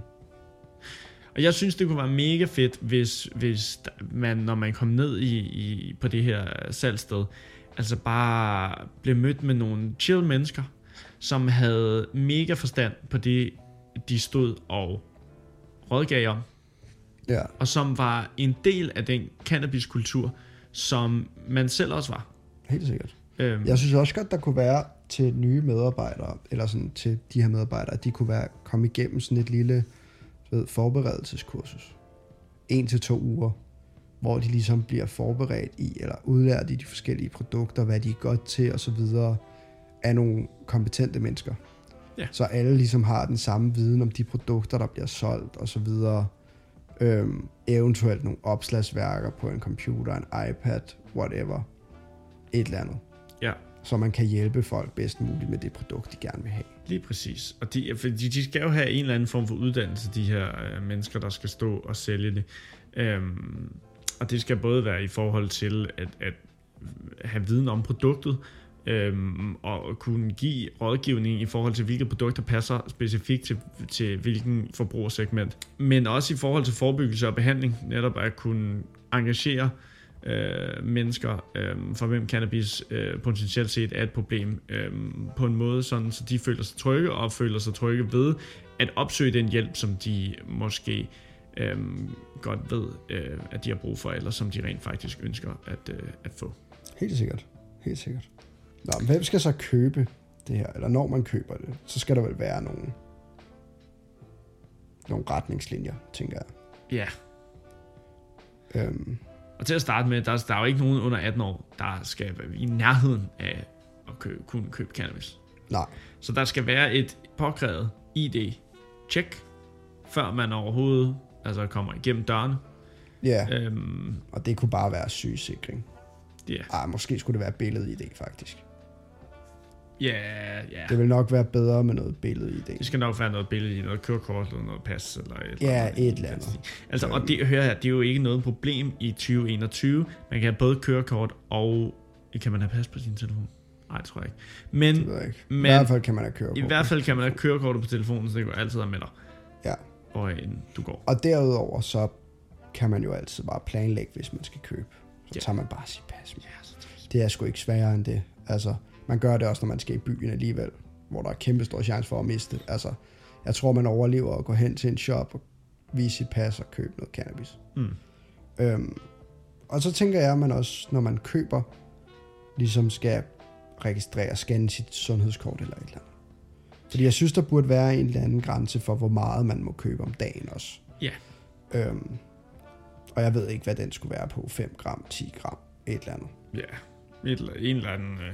Og jeg synes, det kunne være mega fedt, hvis, hvis man, når man kom ned i, i, på det her salgssted, altså bare blev mødt med nogle chill mennesker, som havde mega forstand på det, de stod og rådgav om, Ja, og som var en del af den cannabiskultur, som man selv også var. helt sikkert. Øhm, Jeg synes også godt, der kunne være til nye medarbejdere, eller sådan til de her medarbejdere, at de kunne være komme igennem sådan et lille du ved, forberedelseskursus. En til to uger, hvor de ligesom bliver forberedt i, eller udlært i de forskellige produkter, hvad de er godt til og så videre, af nogle kompetente mennesker. Ja. Så alle ligesom har den samme viden om de produkter, der bliver solgt og så videre. Øhm, eventuelt nogle opslagsværker på en computer, en iPad, whatever. Et eller andet. ja, Så man kan hjælpe folk bedst muligt med det produkt, de gerne vil have. lige præcis. Og de, fordi de skal jo have en eller anden form for uddannelse, de her øh, mennesker, der skal stå og sælge det. Øhm, og det skal både være i forhold til at, at have viden om produktet, øhm, og kunne give rådgivning i forhold til, hvilke produkter passer specifikt til, til hvilken forbrugersegment. Men også i forhold til forebyggelse og behandling, netop at kunne engagere øh, mennesker, øh, for hvem cannabis øh, potentielt set er et problem, øh, på en måde, sådan, så de føler sig trygge og føler sig trygge ved at opsøge den hjælp, som de måske øh, godt ved, øh, at de har brug for, eller som de rent faktisk ønsker at, øh, at få. Helt sikkert. Helt sikkert. Nå, men hvem skal så købe det her? Eller når man køber det, så skal der vel være nogle, nogle retningslinjer, tænker jeg. Ja, Øhm, og til at starte med, der, der er jo ikke nogen under atten år, der skal være i nærheden af at købe, kunne købe cannabis. nej, Så der skal være et påkrævet I D-check, før man overhovedet altså kommer igennem dørene. ja, Øhm, og det kunne bare være sygesikring. ja, Ej, måske skulle det være billed-I D, faktisk. ja, ja. Det vil nok være bedre med noget billed-I D. Det skal nok være noget billede i noget kørekort eller noget pas eller et eller Ja, andet. et eller andet. Altså, og det, hør her, det er jo ikke noget problem i tyve enogtyve. Man kan have både kørekort og... Kan man have pas på sin telefon? Nej, det tror jeg ikke. Men, Det ved jeg ikke. I men hvert fald kan man have kørekort. i hvert fald kan man have kørekortet på telefonen, så det går altid med dig, Ja, hvor end du går. og derudover så kan man jo altid bare planlægge, hvis man skal købe. Så Ja. tager man bare sit pas med. Ja, så det- Det er sgu ikke sværere end det. Altså, man gør det også, når man skal i byen alligevel, hvor der er kæmpe stor chance for at miste det. Altså, jeg tror, man overlever at gå hen til en shop og vise sit pas og købe noget cannabis. Mm. Øhm, og så tænker jeg, at man også, når man køber, ligesom skal registrere, scanne sit sundhedskort eller et eller andet. Fordi jeg synes, der burde være en eller anden grænse for, hvor meget man må købe om dagen også. Ja. Øhm, og jeg ved ikke, hvad den skulle være på. fem gram, ti gram, et eller andet. Ja, et eller, en eller anden... Øh,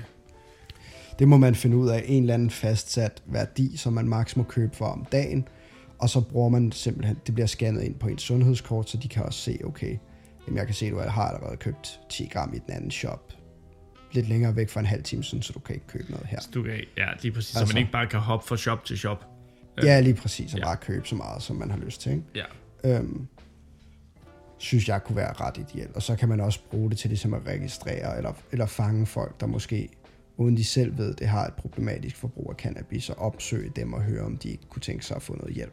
Det må man finde ud af. En eller anden fastsat værdi, som man maks må købe for om dagen. Og så bruger man simpelthen, det bliver scannet ind på ens sundhedskort, så de kan også se, okay, jamen jeg kan se, at du har allerede købt ti gram i den anden shop. Lidt længere væk fra en halv time, så du kan ikke købe noget her. du kan, ja, lige præcis, altså, Altså- så man ikke bare kan hoppe fra shop til shop. Ja, lige præcis, og Ja. bare købe så meget, som man har lyst til, ikke? Ja. Øhm, synes jeg kunne være ret ideelt. Og så kan man også bruge det til ligesom at registrere eller, eller fange folk, der måske, uden de selv ved, det har et problematisk forbrug af cannabis, og opsøge dem og høre, om de ikke kunne tænke sig at få noget hjælp.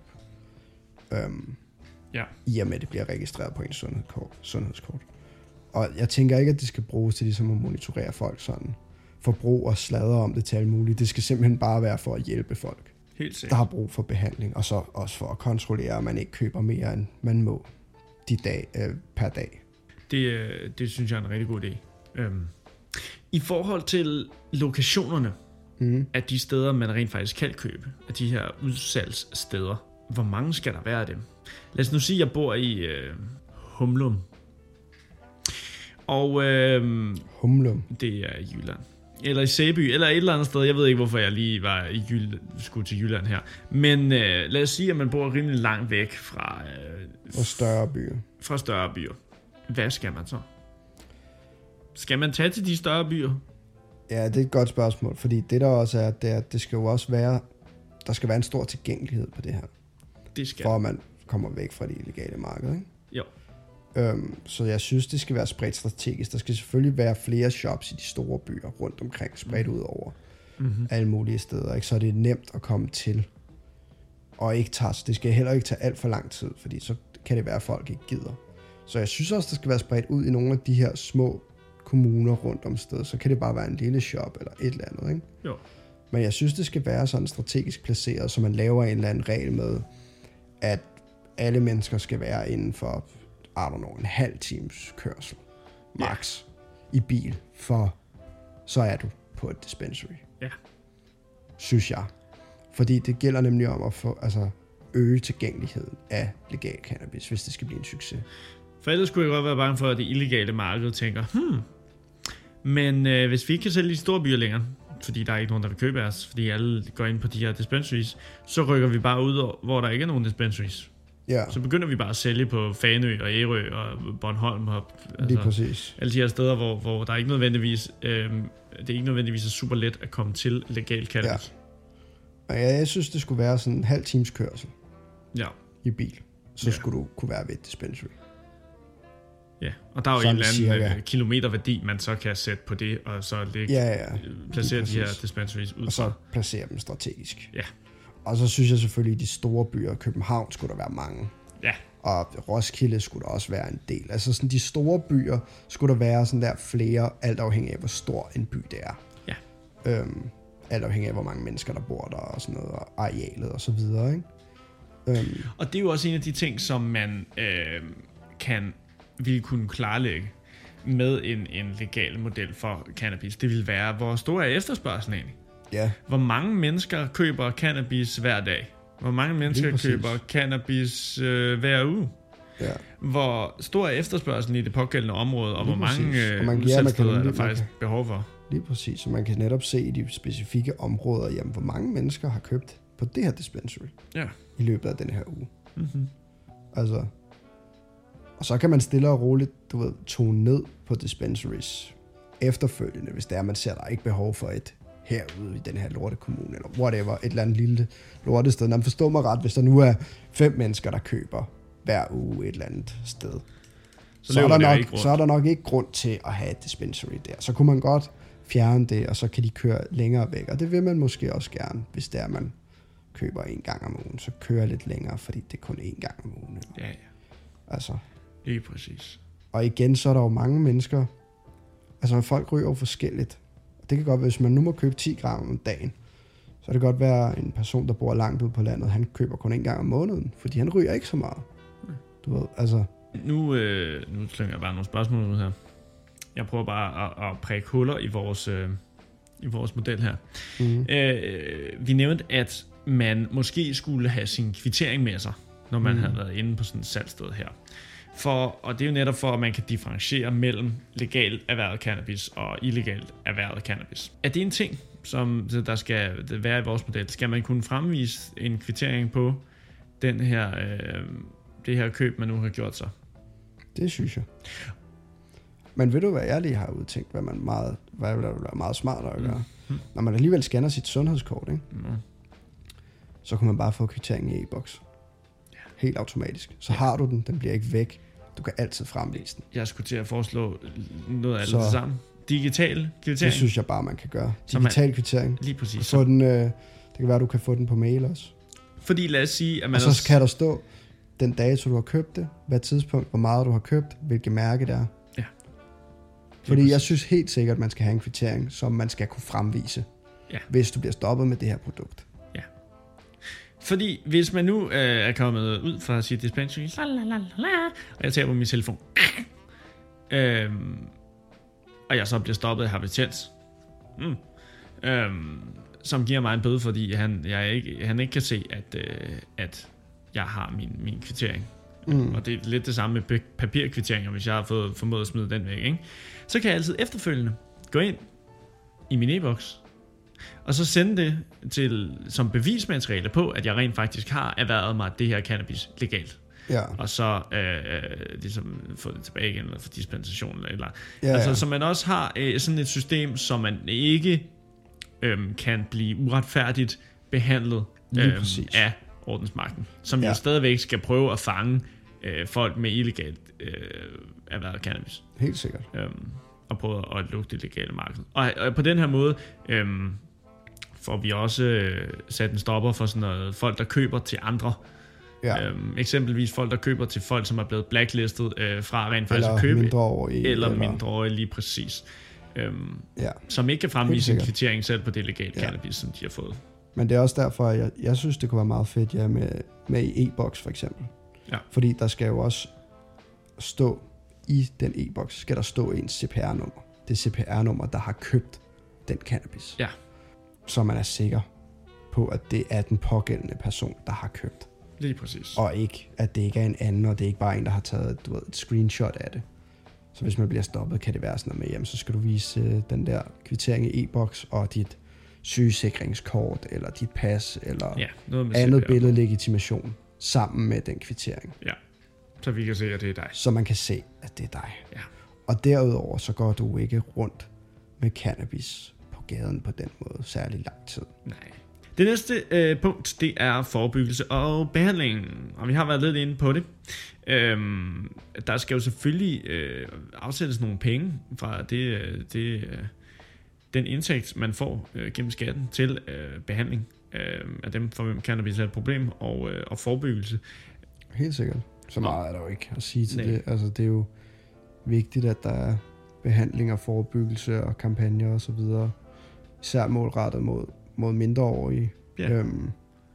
Øhm, Ja. I og med, at det bliver registreret på ens sundhedskort. sundhedskort. Og jeg tænker ikke, at det skal bruges til ligesom at monitorere folk sådan. Forbrug og sladre om det til alt muligt. Det skal simpelthen bare være for at hjælpe folk, Helt der sikkert. har brug for behandling, og så også for at kontrollere, at man ikke køber mere, end man må de dag, øh, per dag. Det, øh, det synes jeg er en rigtig god idé. Øhm. I forhold til lokationerne Mm. af de steder, man rent faktisk kan købe, af de her udsalgssteder, hvor mange skal der være af dem? Lad os nu sige, at jeg bor i øh, Humlum. Og øhm, Humlum. det er i Jylland. Eller i Sæby, eller et eller andet sted. Jeg ved ikke, hvorfor jeg lige var i Jylland, skulle til Jylland her. Men øh, lad os sige, at man bor rimelig langt væk fra, øh, Og større byer. fra større byer. Hvad skal man så? Skal man tage til de større byer? Ja, det er et godt spørgsmål, fordi det der også er, det er, at det skal jo også være, der skal være en stor tilgængelighed på det her, Det skal. for at man kommer væk fra det illegale marked, ikke? Jo. Øhm, så jeg synes, det skal være spredt strategisk. Der skal selvfølgelig være flere shops i de store byer rundt omkring, spredt ud over Mm-hmm. alle mulige steder, ikke? Så det er nemt at komme til, og ikke tager, det skal heller ikke tage alt for lang tid, fordi så kan det være, at folk ikke gider. Så jeg synes også, der skal være spredt ud i nogle af de her små kommuner rundt om stedet, så kan det bare være en lille shop eller et eller andet, ikke? Jo. Men jeg synes, det skal være sådan strategisk placeret, så man laver en eller anden regel med, at alle mennesker skal være inden for, I don't know, en halv times kørsel, max, i bil, for så er du på et dispensary. Ja. Synes jeg. Fordi det gælder nemlig om at få, altså, øge tilgængeligheden af legal cannabis, hvis det skal blive en succes. For ellers skulle jeg godt være bange for, at det illegale marked tænker, hmm, men øh, hvis vi ikke kan sælge i store byer længere, fordi der er ikke nogen, der vil købe os, fordi alle går ind på de her dispensaries, så rykker vi bare ud, hvor der ikke er nogen dispensaries. Ja, Så begynder vi bare at sælge på Fanø og Ærø og Bornholm og lige altså, præcis. alle de her steder, hvor, hvor der ikke nødvendigvis, øh, det er ikke nødvendigvis er super let at komme til legal cannabis. Og jeg, jeg synes, det skulle være sådan en halv times kørsel Ja. i bil. Så Ja. skulle du kunne være ved et dispensary. Ja, og der er jo Sådan en eller anden cirka. øh, kilometerværdi, man så kan sætte på det, og så lægge, Ja, ja. øh, placere de lige her præcis. dispensaries ud Og så fra. placere dem strategisk. Ja. Og så synes jeg selvfølgelig, at i de store byer, København, skulle der være mange. Ja. Og Roskilde skulle der også være en del. Altså sådan de store byer, skulle der være sådan der flere, alt afhængig af, hvor stor en by det er. Ja. Øhm, alt afhængig af, hvor mange mennesker, der bor der, og sådan noget, og arealet og så videre, ikke? Øhm, Og det er jo også en af de ting, som man øh, kan ville kunne klarlægge med en, en legal model for cannabis. Det vil være, hvor stor er efterspørgselen egentlig? ja, Hvor mange mennesker køber cannabis hver dag? Hvor mange mennesker præcis. køber cannabis øh, hver uge? ja. Hvor stor er efterspørgselen i det pågældende område, og Lige hvor mange præcis. øh, Og man- ja, man kan udsalgssteder er der nemlig- man faktisk kan- behov for? Lige præcis. Så man kan netop se i de specifikke områder, jamen, hvor mange mennesker har købt på det her dispensary Ja. i løbet af den her uge. Mm-hmm. Altså, og så kan man stille og roligt, du ved, tone ned på dispensaries efterfølgende, hvis det er, man ser, der er ikke behov for et herude i den her lortekommune, eller whatever, et eller andet lille lortested. Man forstår mig ret, hvis der nu er fem mennesker, der køber hver uge et eller andet sted, Så så, er løber der det jo nok, ikke rundt. så er der nok ikke grund til at have et dispensary der. Så kunne man godt fjerne det, og så kan de køre længere væk, og det vil man måske også gerne, hvis det er, man køber en gang om ugen, så kører lidt længere, fordi det er kun en gang om ugen. Eller, Ja, ja. altså. Lige præcis. Og igen, så er der jo mange mennesker, altså folk ryger jo forskelligt. Det kan godt være, hvis man nu må købe ti gram om dagen, så kan det godt være en person, der bor langt ude på landet, han køber kun en gang om måneden, fordi han ryger ikke så meget. Du ved, altså, Nu, øh, nu slynger jeg bare nogle spørgsmål ud her. Jeg prøver bare at, at prikke huller i vores, øh, i vores model her. mm, Øh, vi nævnte, at man måske skulle have sin kvittering med sig, når man mm. havde været inde på sådan et salgsted her. For, og det er jo netop for, at man kan differentiere mellem legalt erhvervet cannabis og illegalt erhvervet cannabis. Er det en ting, som der skal være i vores model? Skal man kunne fremvise en kvittering på den her, øh, det her køb, man nu har gjort sig? det synes jeg. Men ved du, hvad jeg lige har udtænkt, hvad man meget, hvad vil være meget smart at gøre? Mm. Når man alligevel scanner sit sundhedskort, ikke? Mm. Så kan man bare få kvitteringen i e-boks. Helt automatisk. Så har du den, den bliver ikke væk. Du kan altid fremvise den. Jeg skulle til at foreslå noget af Så- det sammen. Digital kvittering. Det synes jeg bare, man kan gøre. Så man- Digital kvittering. Lige præcis. Få den, øh, det kan være, du kan få den på mail også. Fordi lad os sige, at man Og så kan der stå den dato, du har købt det, hvad tidspunkt, hvor meget du har købt, hvilket mærke det er. Ja. Fordi Lige jeg præcis. synes helt sikkert, at man skal have en kvittering, som man skal kunne fremvise, Ja. hvis du bliver stoppet med det her produkt. Fordi hvis man nu øh, er kommet ud fra sit dispensary, la, la, la, la, og jeg tager på min telefon, øhm, og jeg så bliver stoppet af Habitens, mm, øhm, som giver mig en bøde, fordi han, jeg ikke, han ikke kan se, at, øh, at jeg har min, min kvittering. mm. og det er lidt det samme med papirkvitteringer, hvis jeg har fået formået at smide den væk, ikke? Så kan jeg altid efterfølgende gå ind i min e-boks, og så sende det til, som bevismateriale på, at jeg rent faktisk har erhvervet mig det her cannabis legalt. Ja. Og så øh, ligesom få det tilbage igen, eller få dispensation, eller, eller. Ja, altså, ja. så man også har øh, sådan et system, som man ikke øh, kan blive uretfærdigt behandlet øh, af ordensmagten, som ja. jo stadigvæk skal prøve at fange øh, folk med illegalt øh, erhvervet cannabis. Helt sikkert. Øhm, og prøve at lukke det legale marked. Og, og på den her måde øhm, får vi også øh, sat en stopper for sådan noget, folk, der køber til andre. Ja. Øhm, eksempelvis folk, der køber til folk, som er blevet blacklistet øh, fra rent faktisk at købe. Mindreårige, eller, eller mindreårige, lige præcis. Øhm, ja. Som ikke kan fremvise en kvittering selv på det legale ja. cannabis, som de har fået. Men det er også derfor, jeg, jeg synes, det kunne være meget fedt ja, med, med i e-boks for eksempel. Ja. Fordi der skal jo også stå i den e-boks, skal der stå en C P R-nummer. Det C P R-nummer, der har købt den cannabis. Ja. Så man er sikker på, at det er den pågældende person, der har købt. Lige præcis. Og ikke, at det ikke er en anden, og det er ikke bare en, der har taget du ved, et screenshot af det. Så hvis man bliver stoppet, kan det være sådan noget med, jamen så skal du vise uh, den der kvittering i e-boks, og dit sygesikringskort, eller dit pas, eller ja, noget med andet billedlegitimation, sammen med den kvittering. Ja, så vi kan se, at det er dig. Så man kan se, at det er dig. Ja. Og derudover, så går du ikke rundt med cannabis på gaden på den måde særlig lang tid. Nej. Det næste øh, punkt, det er forebyggelse og behandling, og vi har været lidt inde på det. Øhm, der skal jo selvfølgelig øh, afsættes nogle penge fra det, det, øh, den indtægt, man får øh, gennem skatten til øh, behandling øh, af dem, for hvem cannabis er et problem, og, øh, og forebyggelse. Helt sikkert. Så meget er der jo ikke at sige til Nej. det. Altså, det er jo vigtigt, at der er behandling og forebyggelse og kampagner og så videre, især målrettet mod mod mindreårige. Ja. Øhm,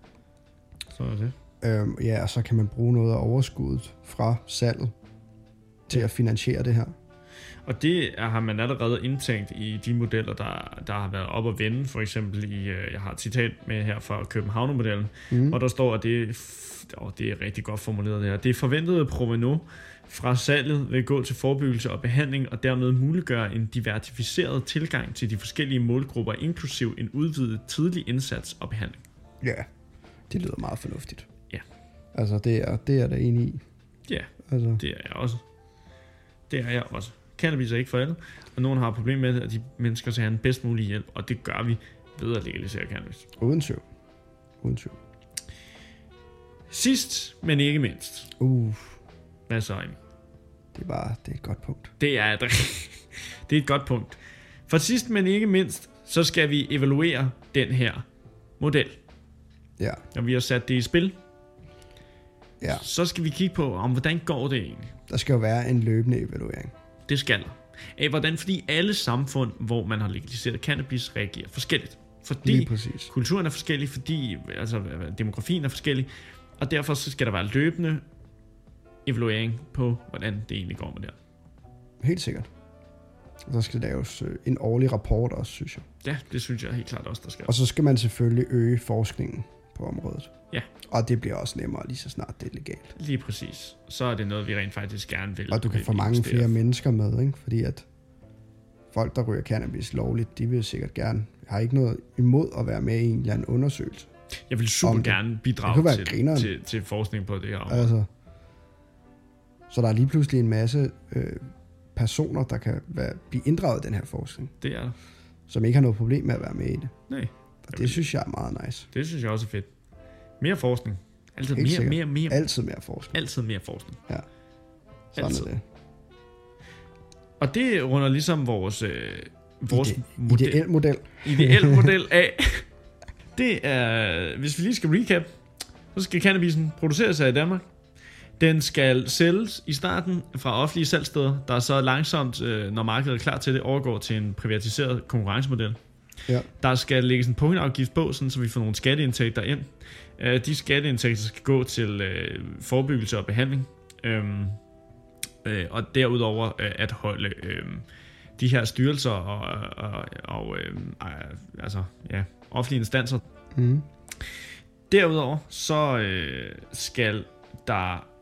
så er det. Øhm, ja, og så kan man bruge noget af overskuddet fra salget til ja. at finansiere det her. Og det har man allerede indtænkt i de modeller, der, der har været op at vende. For eksempel i, jeg har et citat med her fra Københavner-modellen, mm. hvor der står, at det, åh, det er rigtig godt formuleret det her. Det forventede provenu fra salget vil gå til forebyggelse og behandling, og dermed muliggøre en diversificeret tilgang til de forskellige målgrupper, inklusiv en udvidet tidlig indsats og behandling. Ja, det lyder meget fornuftigt. Ja. Altså, det er det er der enig i. Ja, altså. Det er jeg også. Det er jeg også. Cannabis er ikke for alle, og nogen har problemer med det, at de mennesker skal have den bedst mulige hjælp, og det gør vi ved at legalisere cannabis. Uden tvivl. Uden tvivl. Sidst, men ikke mindst. Uh. Hvad så, Amy? Det er bare, det er et godt punkt. Det er et, det er et godt punkt. For sidst, men ikke mindst, så skal vi evaluere den her model. Ja. Når vi har sat det i spil, ja. så skal vi kigge på, om hvordan går det egentlig. Der skal jo være en løbende evaluering. Det skal der. Af hvordan, fordi alle samfund, hvor man har legaliseret cannabis, reagerer forskelligt. Fordi kulturen er forskellig, fordi altså, demografien er forskellig, og derfor så skal der være løbende evaluering på, hvordan det egentlig går med det. Helt sikkert. Der skal laves en årlig rapport også, synes jeg. Ja, det synes jeg helt klart også, der skal. Og så skal man selvfølgelig øge forskningen på området. Ja. Og det bliver også nemmere lige så snart det er legalt. Lige præcis. Så er det noget, vi rent faktisk gerne vil. Og du kan få mange flere mennesker med, ikke? Fordi at folk, der ryger cannabis lovligt, de vil sikkert gerne, har ikke noget imod at være med i en eller anden undersøgelse. Jeg vil super gerne bidrage til, til, til forskning på det her område. Altså, så der er lige pludselig en masse øh, personer, der kan være, blive inddraget i den her forskning. Det er der. Som ikke har noget problem med at være med i det. Nej. Og det synes jeg er meget nice. Det synes jeg også er fedt. Mere forskning. Altid mere, mere, mere. Altid mere forskning. Altid mere forskning. Ja. Sådan Altid. er det. Og det runder ligesom vores, øh, vores Ide- model. Ideel model. Ideel model af. Det er, hvis vi lige skal recap, så skal cannabisen produceres af i Danmark. Den skal sælges i starten fra offentlige salgssteder, der så langsomt, øh, når markedet er klar til det, overgår til en privatiseret konkurrencemodel. Ja. Der skal lægges en punktafgift på, sådan, så vi får nogle skatteindtægter ind. Øh, de skatteindtægter skal gå til øh, forebyggelse og behandling. Øhm, øh, og derudover øh, at holde øh, de her styrelser og, og, og øh, altså, ja, offentlige instanser. Mm. Derudover så øh, skal der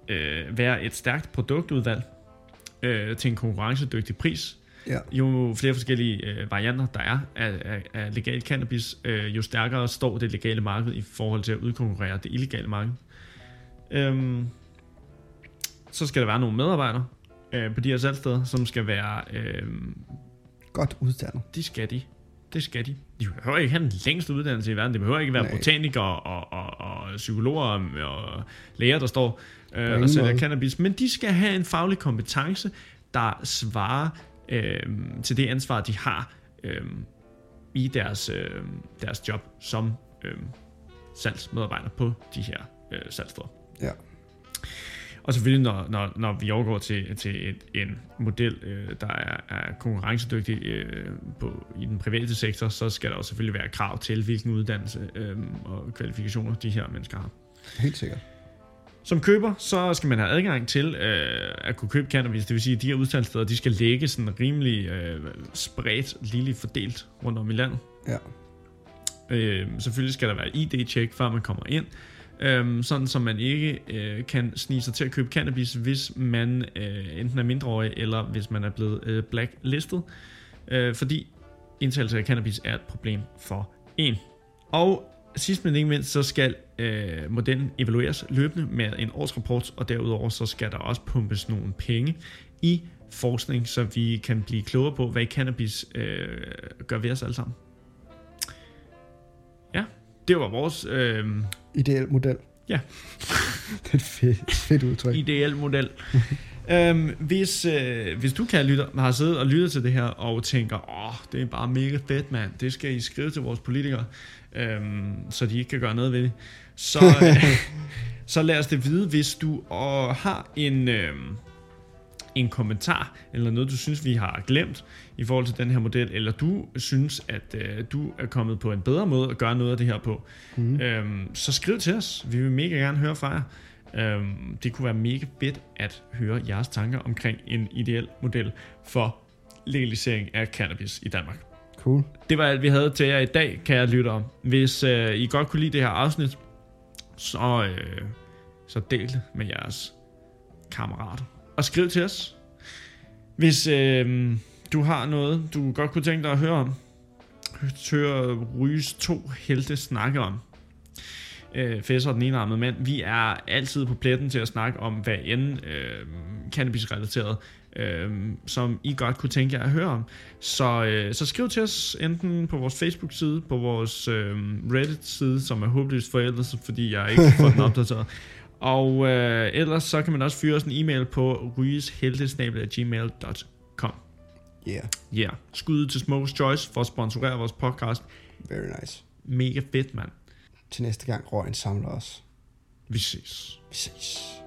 øh, være et stærkt produktudvalg øh, til en konkurrencedygtig pris. Ja. Jo flere forskellige øh, varianter der er af, af, af legal cannabis, øh, jo stærkere står det legale marked i forhold til at udkonkurrere det illegale marked. Øhm, så skal der være nogle medarbejdere øh, på de her salgssteder, som skal være øh, godt uddannet. De skal de. Det skal de. De behøver ikke have den længste uddannelse i verden. Det behøver ikke være Nej. botanikere og, og, og psykologer og, og læger, der står øh, og sælger cannabis. Men de skal have en faglig kompetence, der svarer øh, til det ansvar, de har øh, i deres, øh, deres job som øh, salgsmedarbejder på de her øh, salgssteder. Ja. Og selvfølgelig, når, når, når vi overgår til, til et, en model, øh, der er, er konkurrencedygtig øh, på, i den private sektor, så skal der også selvfølgelig være krav til, hvilken uddannelse øh, og kvalifikationer de her mennesker har. Helt sikkert. Som køber, så skal man have adgang til øh, at kunne købe cannabis. Det vil sige, at de her udsalgssteder, de skal ligge sådan rimelig øh, spredt, lille fordelt rundt om i landet. Ja. Øh, selvfølgelig skal der være I D-tjek, før man kommer ind. Øhm, sådan så man ikke øh, kan snige sig til at købe cannabis, hvis man øh, enten er mindreårig, eller hvis man er blevet øh, blacklistet, øh, fordi indtagelse af cannabis er et problem for en. Og sidst men ikke mindst, så skal øh, modellen evalueres løbende med en årsrapport, og derudover så skal der også pumpes nogle penge i forskning, så vi kan blive klogere på, hvad cannabis øh, gør ved os alle sammen. Ja, det var vores... Øh, Ideel model. Ja. Det er et fedt, fedt udtryk. Ideel model. øhm, hvis, øh, hvis du kan lytte, har siddet og lyttet til det her og tænker, åh, det er bare mega fedt, mand. Det skal I skrive til vores politikere, øhm, så de ikke kan gøre noget ved det. Så, øh, så lad os det vide, hvis du øh, har en... Øh, en kommentar, eller noget, du synes, vi har glemt i forhold til den her model, eller du synes, at øh, du er kommet på en bedre måde at gøre noget af det her på, mm. øhm, så skriv til os. Vi vil mega gerne høre fra jer. Øhm, det kunne være mega fedt at høre jeres tanker omkring en ideel model for legalisering af cannabis i Danmark. Cool. Det var alt, vi havde til jer i dag, kære lyttere. Hvis øh, I godt kunne lide det her afsnit, så, øh, så del det med jeres kammerater. Og skriv til os, hvis øh, du har noget, du godt kunne tænke dig at høre om. Høre Ryges to helte snakke om. Øh, Fæsser og den enarmede mand. Vi er altid på pletten til at snakke om, hvad end øh, cannabis-relateret, øh, som I godt kunne tænke jer at høre om. Så, øh, så skriv til os, enten på vores Facebook-side, på vores øh, Reddit-side, som er håbløst forældet, fordi jeg ikke har fået den opdateret. Og øh, ellers så kan man også fyre os en e-mail på rygeshelte snabel-a gmail punktum com. Yeah. Yeah. Skud til Smokers Choice for at sponsorere vores podcast. Very nice. Mega fedt, mand. Til næste gang, røgen samler os. Vi ses. Vi ses.